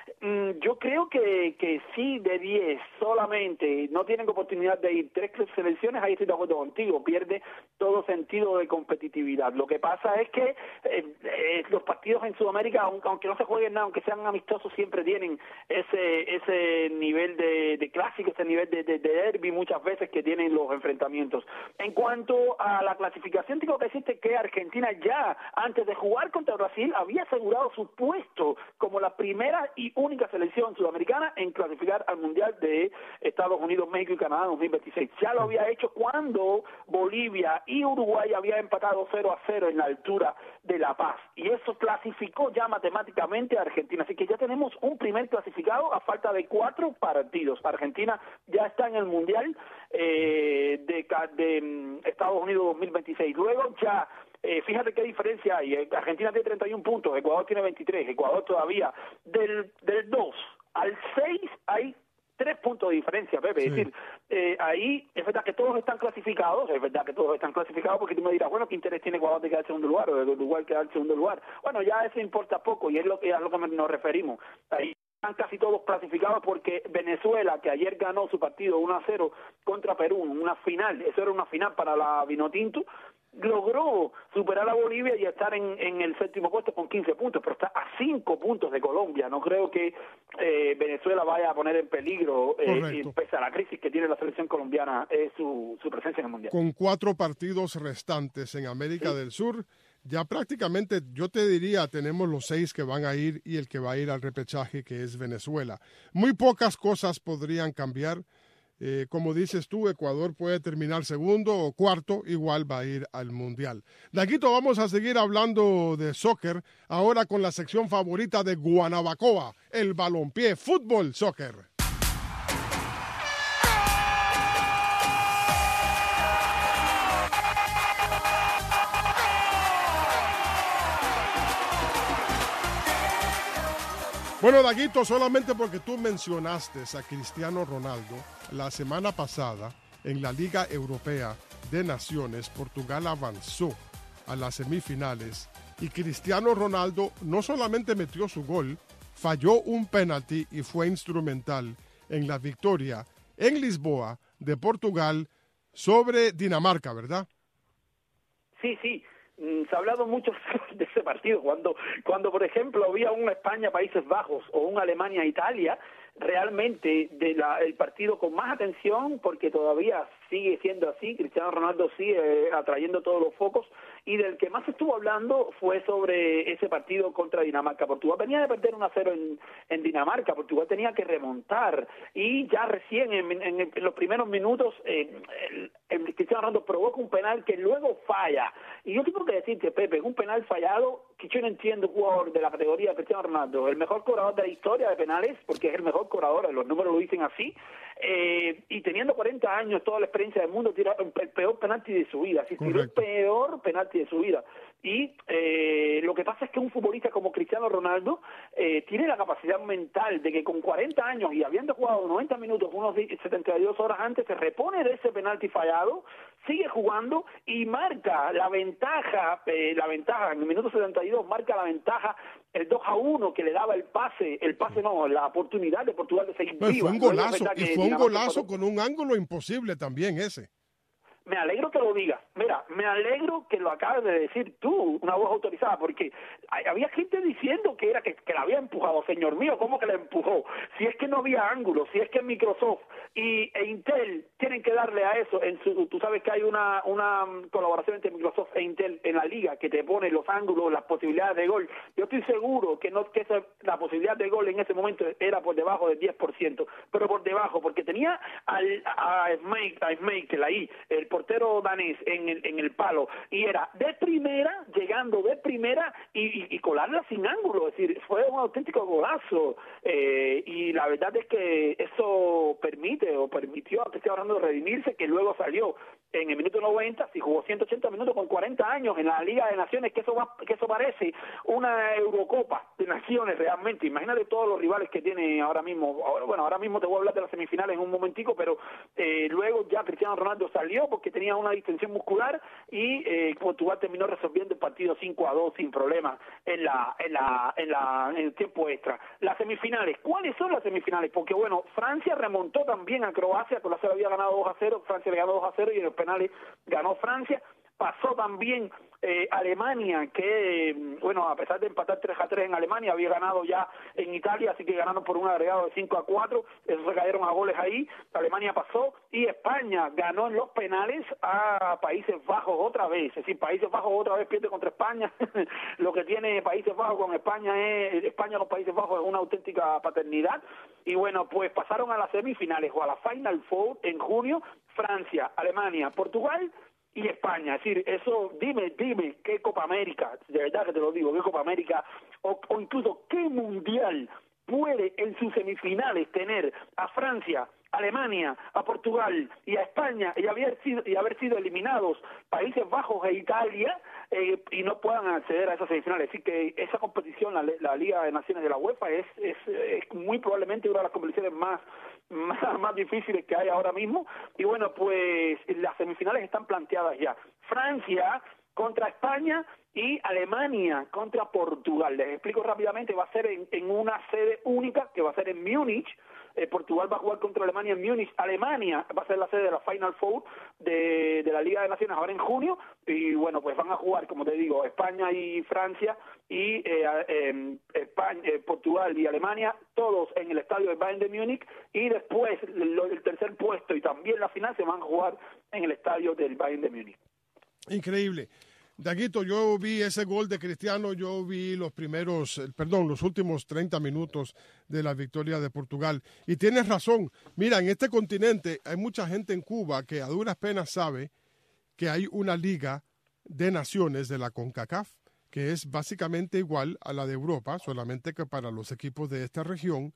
Yo creo que, que sí, de diez solamente no tienen oportunidad de ir tres selecciones, ahí estoy de acuerdo contigo, pierde todo sentido de competitividad. Lo que pasa es que eh, eh, los partidos en Sudamérica, aunque, aunque no se jueguen nada, aunque sean amistosos, siempre tienen ese ese nivel de, de clásico, ese nivel de, de, de derbi muchas veces que tienen los enfrentamientos. En cuanto a la clasificación, tengo que decirte que Argentina ya, antes de jugar contra Brasil, había asegurado su puesto como la primera y única selección sudamericana en clasificar al Mundial de Estados Unidos, México y Canadá dos mil veintiséis. Ya lo había hecho cuando Bolivia y Uruguay habían empatado cero a cero en la altura de La Paz, y eso clasificó ya matemáticamente a Argentina. Así que ya tenemos un primer clasificado a falta de cuatro partidos. Argentina ya está en el Mundial eh, de, de Estados Unidos dos mil veintiséis. Luego ya Eh, fíjate qué diferencia hay. Argentina tiene treinta y un puntos, Ecuador tiene veintitrés. Ecuador todavía del, del dos al seis hay tres puntos de diferencia, Pepe. Sí. Es decir, eh, ahí es verdad que todos están clasificados, es verdad que todos están clasificados, porque tú me dirás, bueno, ¿qué interés tiene Ecuador de quedar en segundo lugar o de Uruguay quedar en segundo lugar? Bueno, ya eso importa poco, y es lo que, a lo que nos referimos. Ahí están casi todos clasificados, porque Venezuela, que ayer ganó su partido uno a cero contra Perú, una final, eso era una final para la Vinotinto, logró superar a Bolivia y estar en, en el séptimo puesto con quince puntos, pero está a cinco puntos de Colombia. No creo que eh, Venezuela vaya a poner en peligro, eh, pese a la crisis que tiene la selección colombiana, eh, su, su presencia en el Mundial. Con cuatro partidos restantes en América sí. del Sur, ya prácticamente, yo te diría, tenemos los seis que van a ir y el que va a ir al repechaje, que es Venezuela. Muy pocas cosas podrían cambiar. Eh, como dices tú, Ecuador puede terminar segundo o cuarto, igual va a ir al Mundial. Daguito, vamos a seguir hablando de soccer, ahora con la sección favorita de Guanabacoa, el balompié, fútbol, soccer. Bueno, Daguito, solamente porque tú mencionaste a Cristiano Ronaldo, la semana pasada en la Liga Europea de Naciones, Portugal avanzó a las semifinales y Cristiano Ronaldo no solamente metió su gol, falló un penalti y fue instrumental en la victoria en Lisboa de Portugal sobre Dinamarca, ¿verdad? Sí, sí. Se ha hablado mucho de ese partido. Cuando, cuando por ejemplo, había un España-Países Bajos o un Alemania-Italia, realmente de la, el partido con más atención, porque todavía sigue siendo así, Cristiano Ronaldo sigue atrayendo todos los focos, y del que más estuvo hablando fue sobre ese partido contra Dinamarca. Portugal venía de perder uno a cero en, en Dinamarca, Portugal tenía que remontar, y ya recién en, en, en los primeros minutos eh, el, el Cristiano Ronaldo provoca un penal que luego falla, y yo tengo que decirte, Pepe, un penal fallado que yo no entiendo, jugador de la categoría de Cristiano Ronaldo, el mejor cobrador de la historia de penales, porque es el mejor cobrador, los números lo dicen así, eh, y teniendo cuarenta años, toda la experiencia del mundo, tira el peor penalti de su vida, así tiró el peor penalti de su vida. Y eh, lo que pasa es que un futbolista como Cristiano Ronaldo eh, tiene la capacidad mental de que con cuarenta años y habiendo jugado noventa minutos, unos setenta y dos horas antes, se repone de ese penalti fallado, sigue jugando y marca la ventaja, eh, la ventaja en el minuto setenta y dos, marca la ventaja, el dos a uno que le daba el pase, el pase no, la oportunidad de Portugal de seguir pues viva. Fue un golazo, no y fue un golazo con un ángulo imposible también ese. Me alegro que lo digas. Mira, me alegro que lo acabes de decir tú, una voz autorizada, porque hay, había gente diciendo que era que, que la había empujado. Señor mío, ¿cómo que la empujó? Si es que no había ángulo, si es que Microsoft y e Intel tienen que darle a eso. En su, tú sabes que hay una, una colaboración entre Microsoft e Intel en la liga que te pone los ángulos, las posibilidades de gol. Yo estoy seguro que no que esa, la posibilidad de gol en ese momento era por debajo del diez por ciento, pero por debajo, porque tenía al, a Smake, a Smake, ahí, el portero danés en el, en el palo, y era de primera, llegando de primera y, y, y colarla sin ángulo, es decir, fue un auténtico golazo, eh, y la verdad es que eso permite o permitió a Cristiano Ronaldo redimirse, que luego salió en el minuto noventa, si jugó ciento ochenta minutos con cuarenta años en la Liga de Naciones, que eso va, que eso parece una Eurocopa de Naciones realmente. Imagínate todos los rivales que tiene ahora mismo. Ahora, bueno, ahora mismo te voy a hablar de las semifinales en un momentico, pero eh, luego ya Cristiano Ronaldo salió porque tenía una distensión muscular y eh, Portugal terminó resolviendo el partido cinco a dos sin problema en la en la en la en el tiempo extra. Las semifinales, ¿cuáles son las semifinales? Porque bueno, Francia remontó también a Croacia, Croacia había ganado dos a cero, Francia le ganó dos a cero y en los penales ganó Francia. Pasó también eh, Alemania, que, bueno, a pesar de empatar tres a tres en Alemania, había ganado ya en Italia, así que ganaron por un agregado de cinco a cuatro, esos se cayeron a goles ahí, Alemania pasó, y España ganó en los penales a Países Bajos otra vez, es decir, Países Bajos otra vez pierde contra España, lo que tiene Países Bajos con España es, España con Países Bajos es una auténtica paternidad, y bueno, pues pasaron a las semifinales o a la Final Four en junio, Francia, Alemania, Portugal y España. Es decir, eso, dime, dime, qué Copa América, de verdad que te lo digo, qué Copa América, o, o incluso qué Mundial puede en sus semifinales tener a Francia, Alemania, a Portugal y a España y haber sido, y haber sido eliminados Países Bajos e Italia eh, y no puedan acceder a esas semifinales. Así que esa competición, la, la Liga de Naciones de la UEFA, es, es, es muy probablemente una de las competiciones más Más, más difíciles que hay ahora mismo, y bueno, pues las semifinales están planteadas ya. Francia contra España y Alemania contra Portugal. Les explico rápidamente, va a ser en, en una sede única, que va a ser en Múnich. Eh, Portugal va a jugar contra Alemania en Múnich. Alemania va a ser la sede de la Final Four de, de la Liga de Naciones ahora en junio, y bueno, pues van a jugar, como te digo, España y Francia, y eh, eh, España, eh, Portugal y Alemania, todos en el estadio de Bayern de Múnich, y después lo, el tercer puesto y también la final se van a jugar en el estadio del Bayern de Múnich. Increíble. Daguito, yo vi ese gol de Cristiano, yo vi los primeros, perdón, los últimos treinta minutos de la victoria de Portugal. Y tienes razón. Mira, en este continente hay mucha gente en Cuba que a duras penas sabe que hay una liga de naciones de la CONCACAF, que es básicamente igual a la de Europa, solamente que para los equipos de esta región.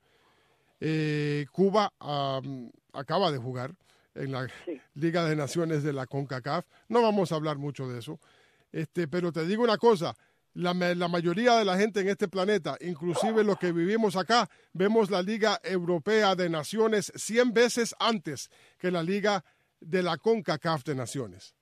Eh, Cuba um, acaba de jugar en la sí. Liga de Naciones de la CONCACAF. No vamos a hablar mucho de eso. Este, pero te digo una cosa, La, la mayoría de la gente en este planeta, inclusive los que vivimos acá, vemos la Liga Europea de Naciones cien veces antes que la Liga de la CONCACAF de Naciones.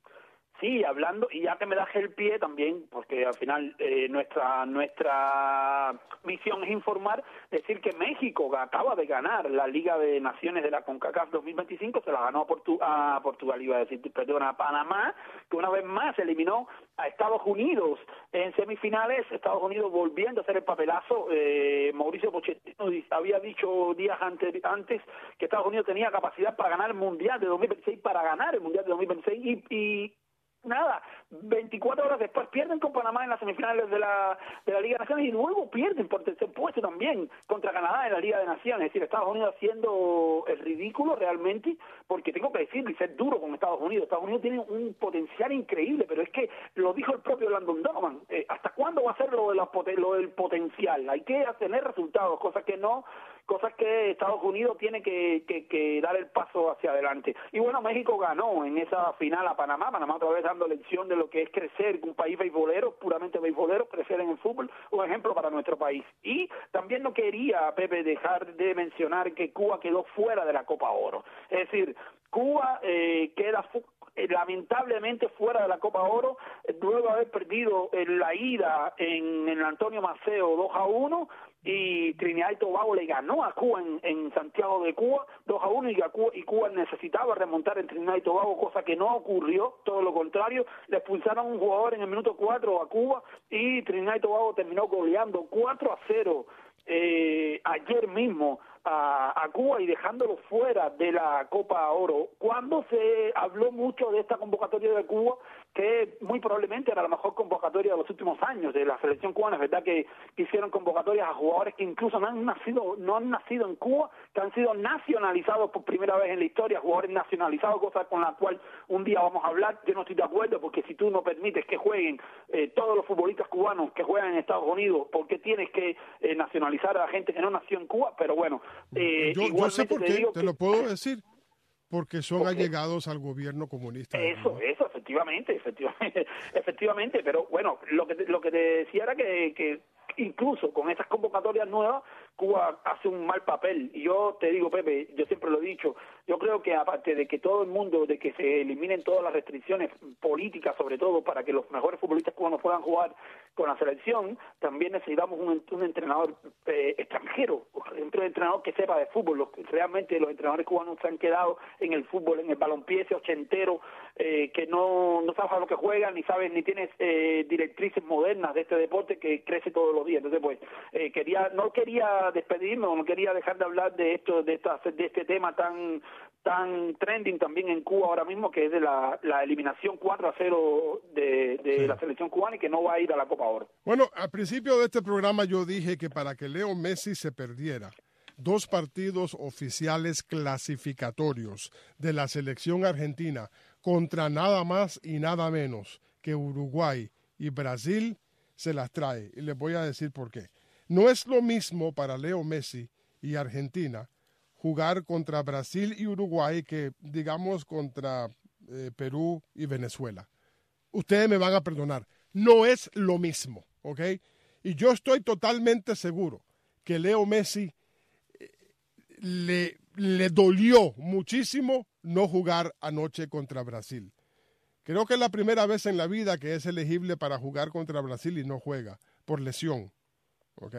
Sí, hablando, y ya que me das el pie también, porque al final eh, nuestra nuestra misión es informar, decir que México acaba de ganar la Liga de Naciones de la CONCACAF dos mil veinticinco, se la ganó a, Portu a Portugal, iba a decir, perdón, a Panamá, que una vez más eliminó a Estados Unidos en semifinales, Estados Unidos volviendo a hacer el papelazo. eh, Mauricio Pochettino había dicho días antes, antes que Estados Unidos tenía capacidad para ganar el Mundial de dos mil veintiséis, para ganar el Mundial de dos mil veintiséis, y, y nada, veinticuatro horas después pierden con Panamá en las semifinales de la de la Liga de Naciones y luego pierden por tercer puesto también contra Canadá en la Liga de Naciones. Es decir, Estados Unidos haciendo el ridículo realmente, porque tengo que decirlo y ser duro con Estados Unidos. Estados Unidos tiene un potencial increíble, pero es que lo dijo el propio Landon Donovan. Eh, ¿Hasta cuándo va a ser lo, de la, lo del potencial? Hay que tener resultados, cosas que no... cosas que Estados Unidos tiene que, que, que dar el paso hacia adelante. Y bueno, México ganó en esa final a Panamá, Panamá otra vez dando lección de lo que es crecer, un país beisbolero, puramente beisbolero, crecer en el fútbol, un ejemplo para nuestro país. Y también no quería, Pepe, dejar de mencionar que Cuba quedó fuera de la Copa Oro. Es decir, Cuba eh, queda fu lamentablemente fuera de la Copa Oro, luego de haber perdido en la ida en el Antonio Maceo dos a uno, y Trinidad y Tobago le ganó a Cuba en, en Santiago de Cuba dos a uno, y, a Cuba, y Cuba necesitaba remontar en Trinidad y Tobago, cosa que no ocurrió, todo lo contrario, le expulsaron a un jugador en el minuto cuatro a Cuba, y Trinidad y Tobago terminó goleando cuatro a cero eh, ayer mismo a, a Cuba y dejándolo fuera de la Copa Oro. Cuando se habló mucho de esta convocatoria de Cuba, que muy probablemente era la mejor convocatoria de los últimos años de la selección cubana, es verdad que hicieron convocatorias a jugadores que incluso no han nacido no han nacido en Cuba, que han sido nacionalizados por primera vez en la historia, jugadores nacionalizados, cosa con la cual un día vamos a hablar. Yo no estoy de acuerdo, porque si tú no permites que jueguen eh, todos los futbolistas cubanos que juegan en Estados Unidos, ¿por qué tienes que eh, nacionalizar a la gente que no nació en Cuba? Pero bueno, eh, yo, yo sé por te qué, digo te que, lo puedo decir, porque son porque allegados al gobierno comunista. Eso, eso, efectivamente, efectivamente, efectivamente, pero bueno, lo que te, lo que te decía era que, que incluso con esas convocatorias nuevas, Cuba hace un mal papel. Y yo te digo, Pepe, yo siempre lo he dicho, yo creo que aparte de que todo el mundo, de que se eliminen todas las restricciones políticas, sobre todo para que los mejores futbolistas cubanos puedan jugar con la selección, también necesitamos un, un entrenador eh, extranjero, un entrenador que sepa de fútbol. Los, realmente los entrenadores cubanos se han quedado en el fútbol, en el balompié ese ochentero, eh, que no, no sabes a lo que juegan, ni sabes, ni tienes eh, directrices modernas de este deporte que crece todos los días. Entonces, pues, eh, quería, no quería despedirme, o no quería dejar de hablar de esto, de esta, de este tema tan tan trending también en Cuba ahora mismo, que es de la, la eliminación cuatro a cero de, de sí. la selección cubana, y que no va a ir a la Copa Oro. Bueno, al principio de este programa yo dije que para que Leo Messi se perdiera dos partidos oficiales clasificatorios de la selección argentina contra nada más y nada menos que Uruguay y Brasil, se las trae. Y les voy a decir por qué. No es lo mismo para Leo Messi y Argentina jugar contra Brasil y Uruguay que, digamos, contra eh, Perú y Venezuela. Ustedes me van a perdonar. No es lo mismo, ¿ok? Y yo estoy totalmente seguro que Leo Messi eh, le, le dolió muchísimo no jugar anoche contra Brasil. Creo que es la primera vez en la vida que es elegible para jugar contra Brasil y no juega, por lesión, ¿ok?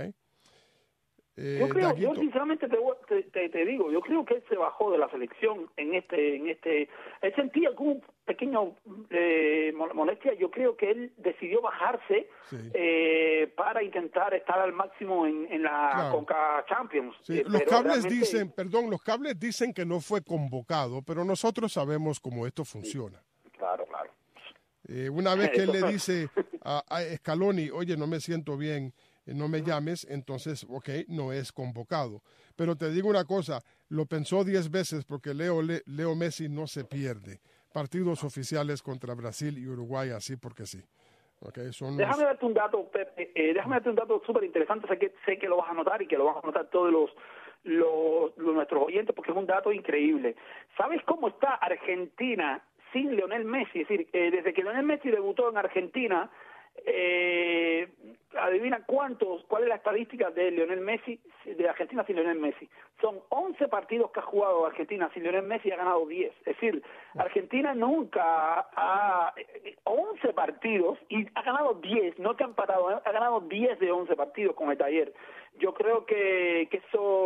Eh, yo creo, Daguito. yo sinceramente te, te, te digo, yo creo que él se bajó de la selección en este, en este, él sentía como un pequeño eh, molestia. Yo creo que él decidió bajarse sí. eh, para intentar estar al máximo en, en la claro. Conca Champions. Sí. Eh, los cables realmente... dicen, perdón, los cables dicen que no fue convocado, pero nosotros sabemos cómo esto funciona. Sí. Claro, claro. Eh, una vez que él le dice a, a Scaloni, oye, no me siento bien, no me llames, entonces, ok, no es convocado. Pero te digo una cosa, lo pensó diez veces porque Leo, Le, Leo Messi no se pierde partidos oficiales contra Brasil y Uruguay así porque sí. Okay, son déjame los... darte un dato, Pepe, eh, déjame darte un dato súper interesante, sé que, sé que lo vas a notar y que lo van a notar todos los, los, los nuestros oyentes, porque es un dato increíble. ¿Sabes cómo está Argentina sin Lionel Messi? Es decir, eh, desde que Lionel Messi debutó en Argentina, Eh, adivina cuántos, cuál es la estadística de Lionel Messi, de Argentina sin Lionel Messi. Son once partidos que ha jugado Argentina sin Lionel Messi y ha ganado diez. Es decir, Argentina nunca ha... once partidos y ha ganado diez, no que ha empatado, ha ganado diez de once partidos con el Taller. Yo creo que, que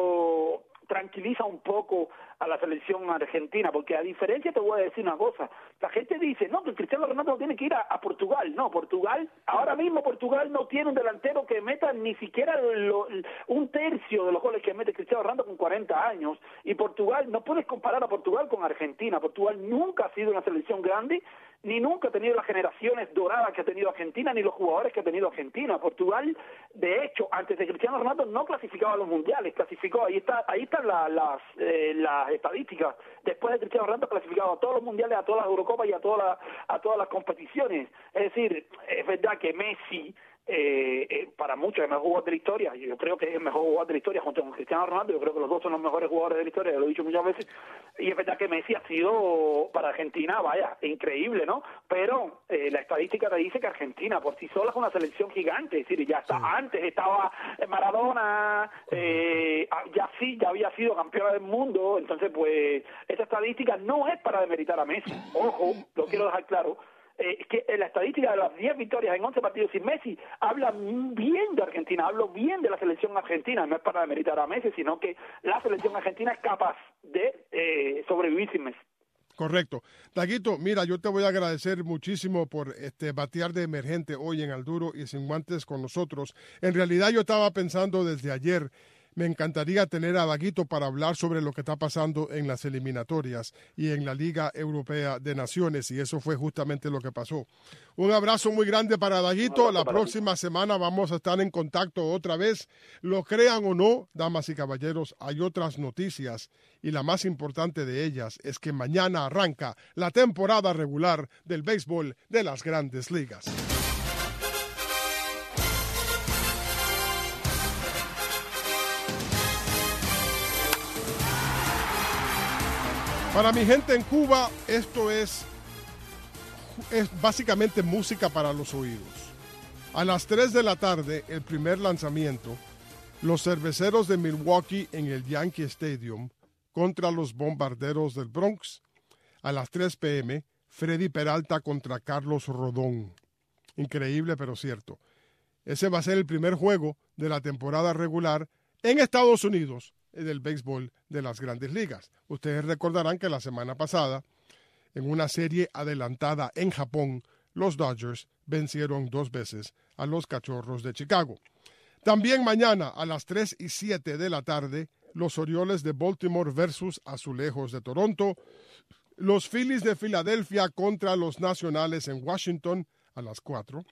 eso tranquiliza un poco a la selección argentina, porque a diferencia, te voy a decir una cosa, la gente dice, no, que Cristiano Ronaldo tiene que ir a, a Portugal. No, Portugal, ahora mismo Portugal no tiene un delantero que meta ni siquiera lo, un tercio de los goles que mete Cristiano Ronaldo con cuarenta años, y Portugal, no puedes comparar a Portugal con Argentina. Portugal nunca ha sido una selección grande, ni nunca ha tenido las generaciones doradas que ha tenido Argentina, ni los jugadores que ha tenido Argentina. Portugal, de hecho, antes de Cristiano Ronaldo no clasificaba a los mundiales, clasificó, ahí está, ahí están la, las, eh, las estadísticas. Después de Cristiano Ronaldo clasificado a todos los mundiales, a todas las Eurocopas y a todas las, a todas las competiciones. Es decir, es verdad que Messi, Eh, eh, para muchos es el mejor jugador de la historia. Yo creo que es el mejor jugador de la historia junto con Cristiano Ronaldo. Yo creo que los dos son los mejores jugadores de la historia, lo he dicho muchas veces, y es verdad que Messi ha sido para Argentina, vaya, increíble, ¿no? Pero eh, la estadística te dice que Argentina por sí sola es una selección gigante. Es decir, ya está, sí. Antes estaba Maradona, eh, ya sí, ya había sido campeona del mundo. Entonces, pues, esta estadística no es para demeritar a Messi, ojo, lo quiero dejar claro. Eh, que la estadística de las diez victorias en once partidos sin Messi habla bien de Argentina, habla bien de la selección argentina. No es para demeritar a Messi, sino que la selección argentina es capaz de eh, sobrevivir sin Messi. Correcto. Daguito, mira, yo te voy a agradecer muchísimo por este batear de emergente hoy en Al Duro y Sin Guantes con nosotros. En realidad yo estaba pensando desde ayer, me encantaría tener a Daguito para hablar sobre lo que está pasando en las eliminatorias y en la Liga Europea de Naciones, y eso fue justamente lo que pasó. Un abrazo muy grande para Daguito. La próxima semana vamos a estar en contacto otra vez. Lo crean o no, damas y caballeros, hay otras noticias, y la más importante de ellas es que mañana arranca la temporada regular del béisbol de las Grandes Ligas. Para mi gente en Cuba, esto es, es básicamente música para los oídos. A las tres de la tarde, el primer lanzamiento, los Cerveceros de Milwaukee en el Yankee Stadium contra los Bombarderos del Bronx. A las tres pe eme, Freddy Peralta contra Carlos Rodón. Increíble, pero cierto. Ese va a ser el primer juego de la temporada regular en Estados Unidos del béisbol de las Grandes Ligas. Ustedes recordarán que la semana pasada, en una serie adelantada en Japón, los Dodgers vencieron dos veces a los Cachorros de Chicago. También mañana a las tres y siete de la tarde, los Orioles de Baltimore versus Azulejos de Toronto, los Phillies de Filadelfia contra los Nacionales en Washington a las cuatro,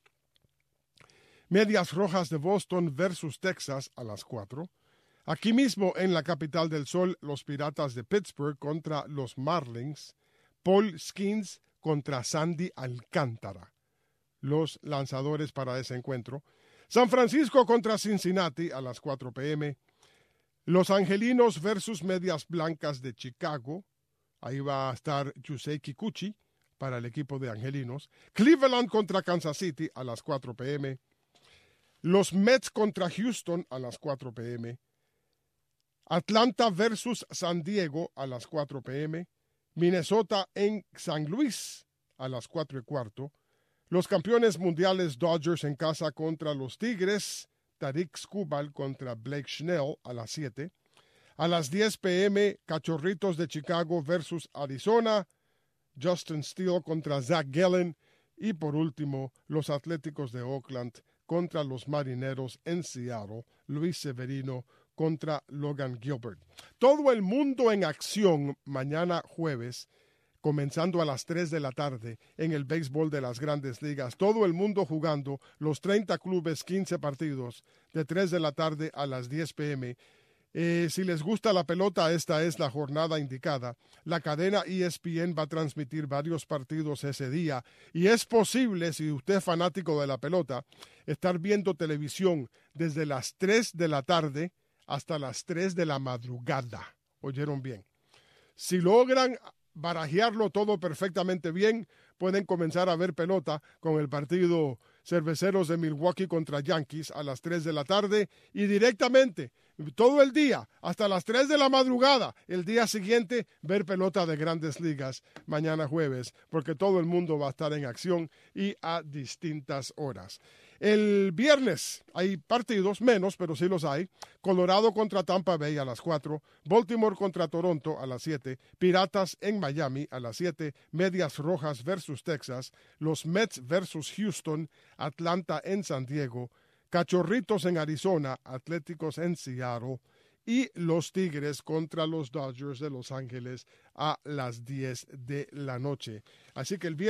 Medias Rojas de Boston versus Texas a las cuatro, aquí mismo en la capital del sol, los Piratas de Pittsburgh contra los Marlins, Paul Skeens contra Sandy Alcántara, los lanzadores para ese encuentro, San Francisco contra Cincinnati a las cuatro pe eme, los Angelinos versus Medias Blancas de Chicago, ahí va a estar Yusei Kikuchi para el equipo de Angelinos, Cleveland contra Kansas City a las cuatro pe eme, los Mets contra Houston a las cuatro pe eme, Atlanta versus San Diego a las cuatro pe eme, Minnesota en San Luis a las cuatro y cuarto, los campeones mundiales Dodgers en casa contra los Tigres, Tarik Skubal contra Blake Snell a las siete, a las diez pe eme, Cachorritos de Chicago versus Arizona, Justin Steele contra Zach Gallen, y por último, los Atléticos de Oakland contra los Marineros en Seattle, Luis Severino contra Logan Gilbert. Todo el mundo en acción mañana jueves, comenzando a las tres de la tarde en el béisbol de las Grandes Ligas. Todo el mundo jugando los treinta clubes, quince partidos, de tres de la tarde a las diez pe eme. Eh, si les gusta la pelota, esta es la jornada indicada. La cadena E S P N va a transmitir varios partidos ese día, y es posible, si usted es fanático de la pelota, estar viendo televisión desde las tres de la tarde hasta las tres de la madrugada. ¿Oyeron bien? Si logran barajearlo todo perfectamente bien, pueden comenzar a ver pelota con el partido Cerveceros de Milwaukee contra Yankees a las tres de la tarde y directamente todo el día hasta las tres de la madrugada el día siguiente ver pelota de Grandes Ligas mañana jueves, porque todo el mundo va a estar en acción y a distintas horas. El viernes hay partidos, menos, pero sí los hay. Colorado contra Tampa Bay a las cuatro, Baltimore contra Toronto a las siete, Piratas en Miami a las siete, Medias Rojas versus Texas, los Mets versus Houston, Atlanta en San Diego, Cachorritos en Arizona, Atléticos en Seattle y los Tigres contra los Dodgers de Los Ángeles a las diez de la noche. Así que el viernes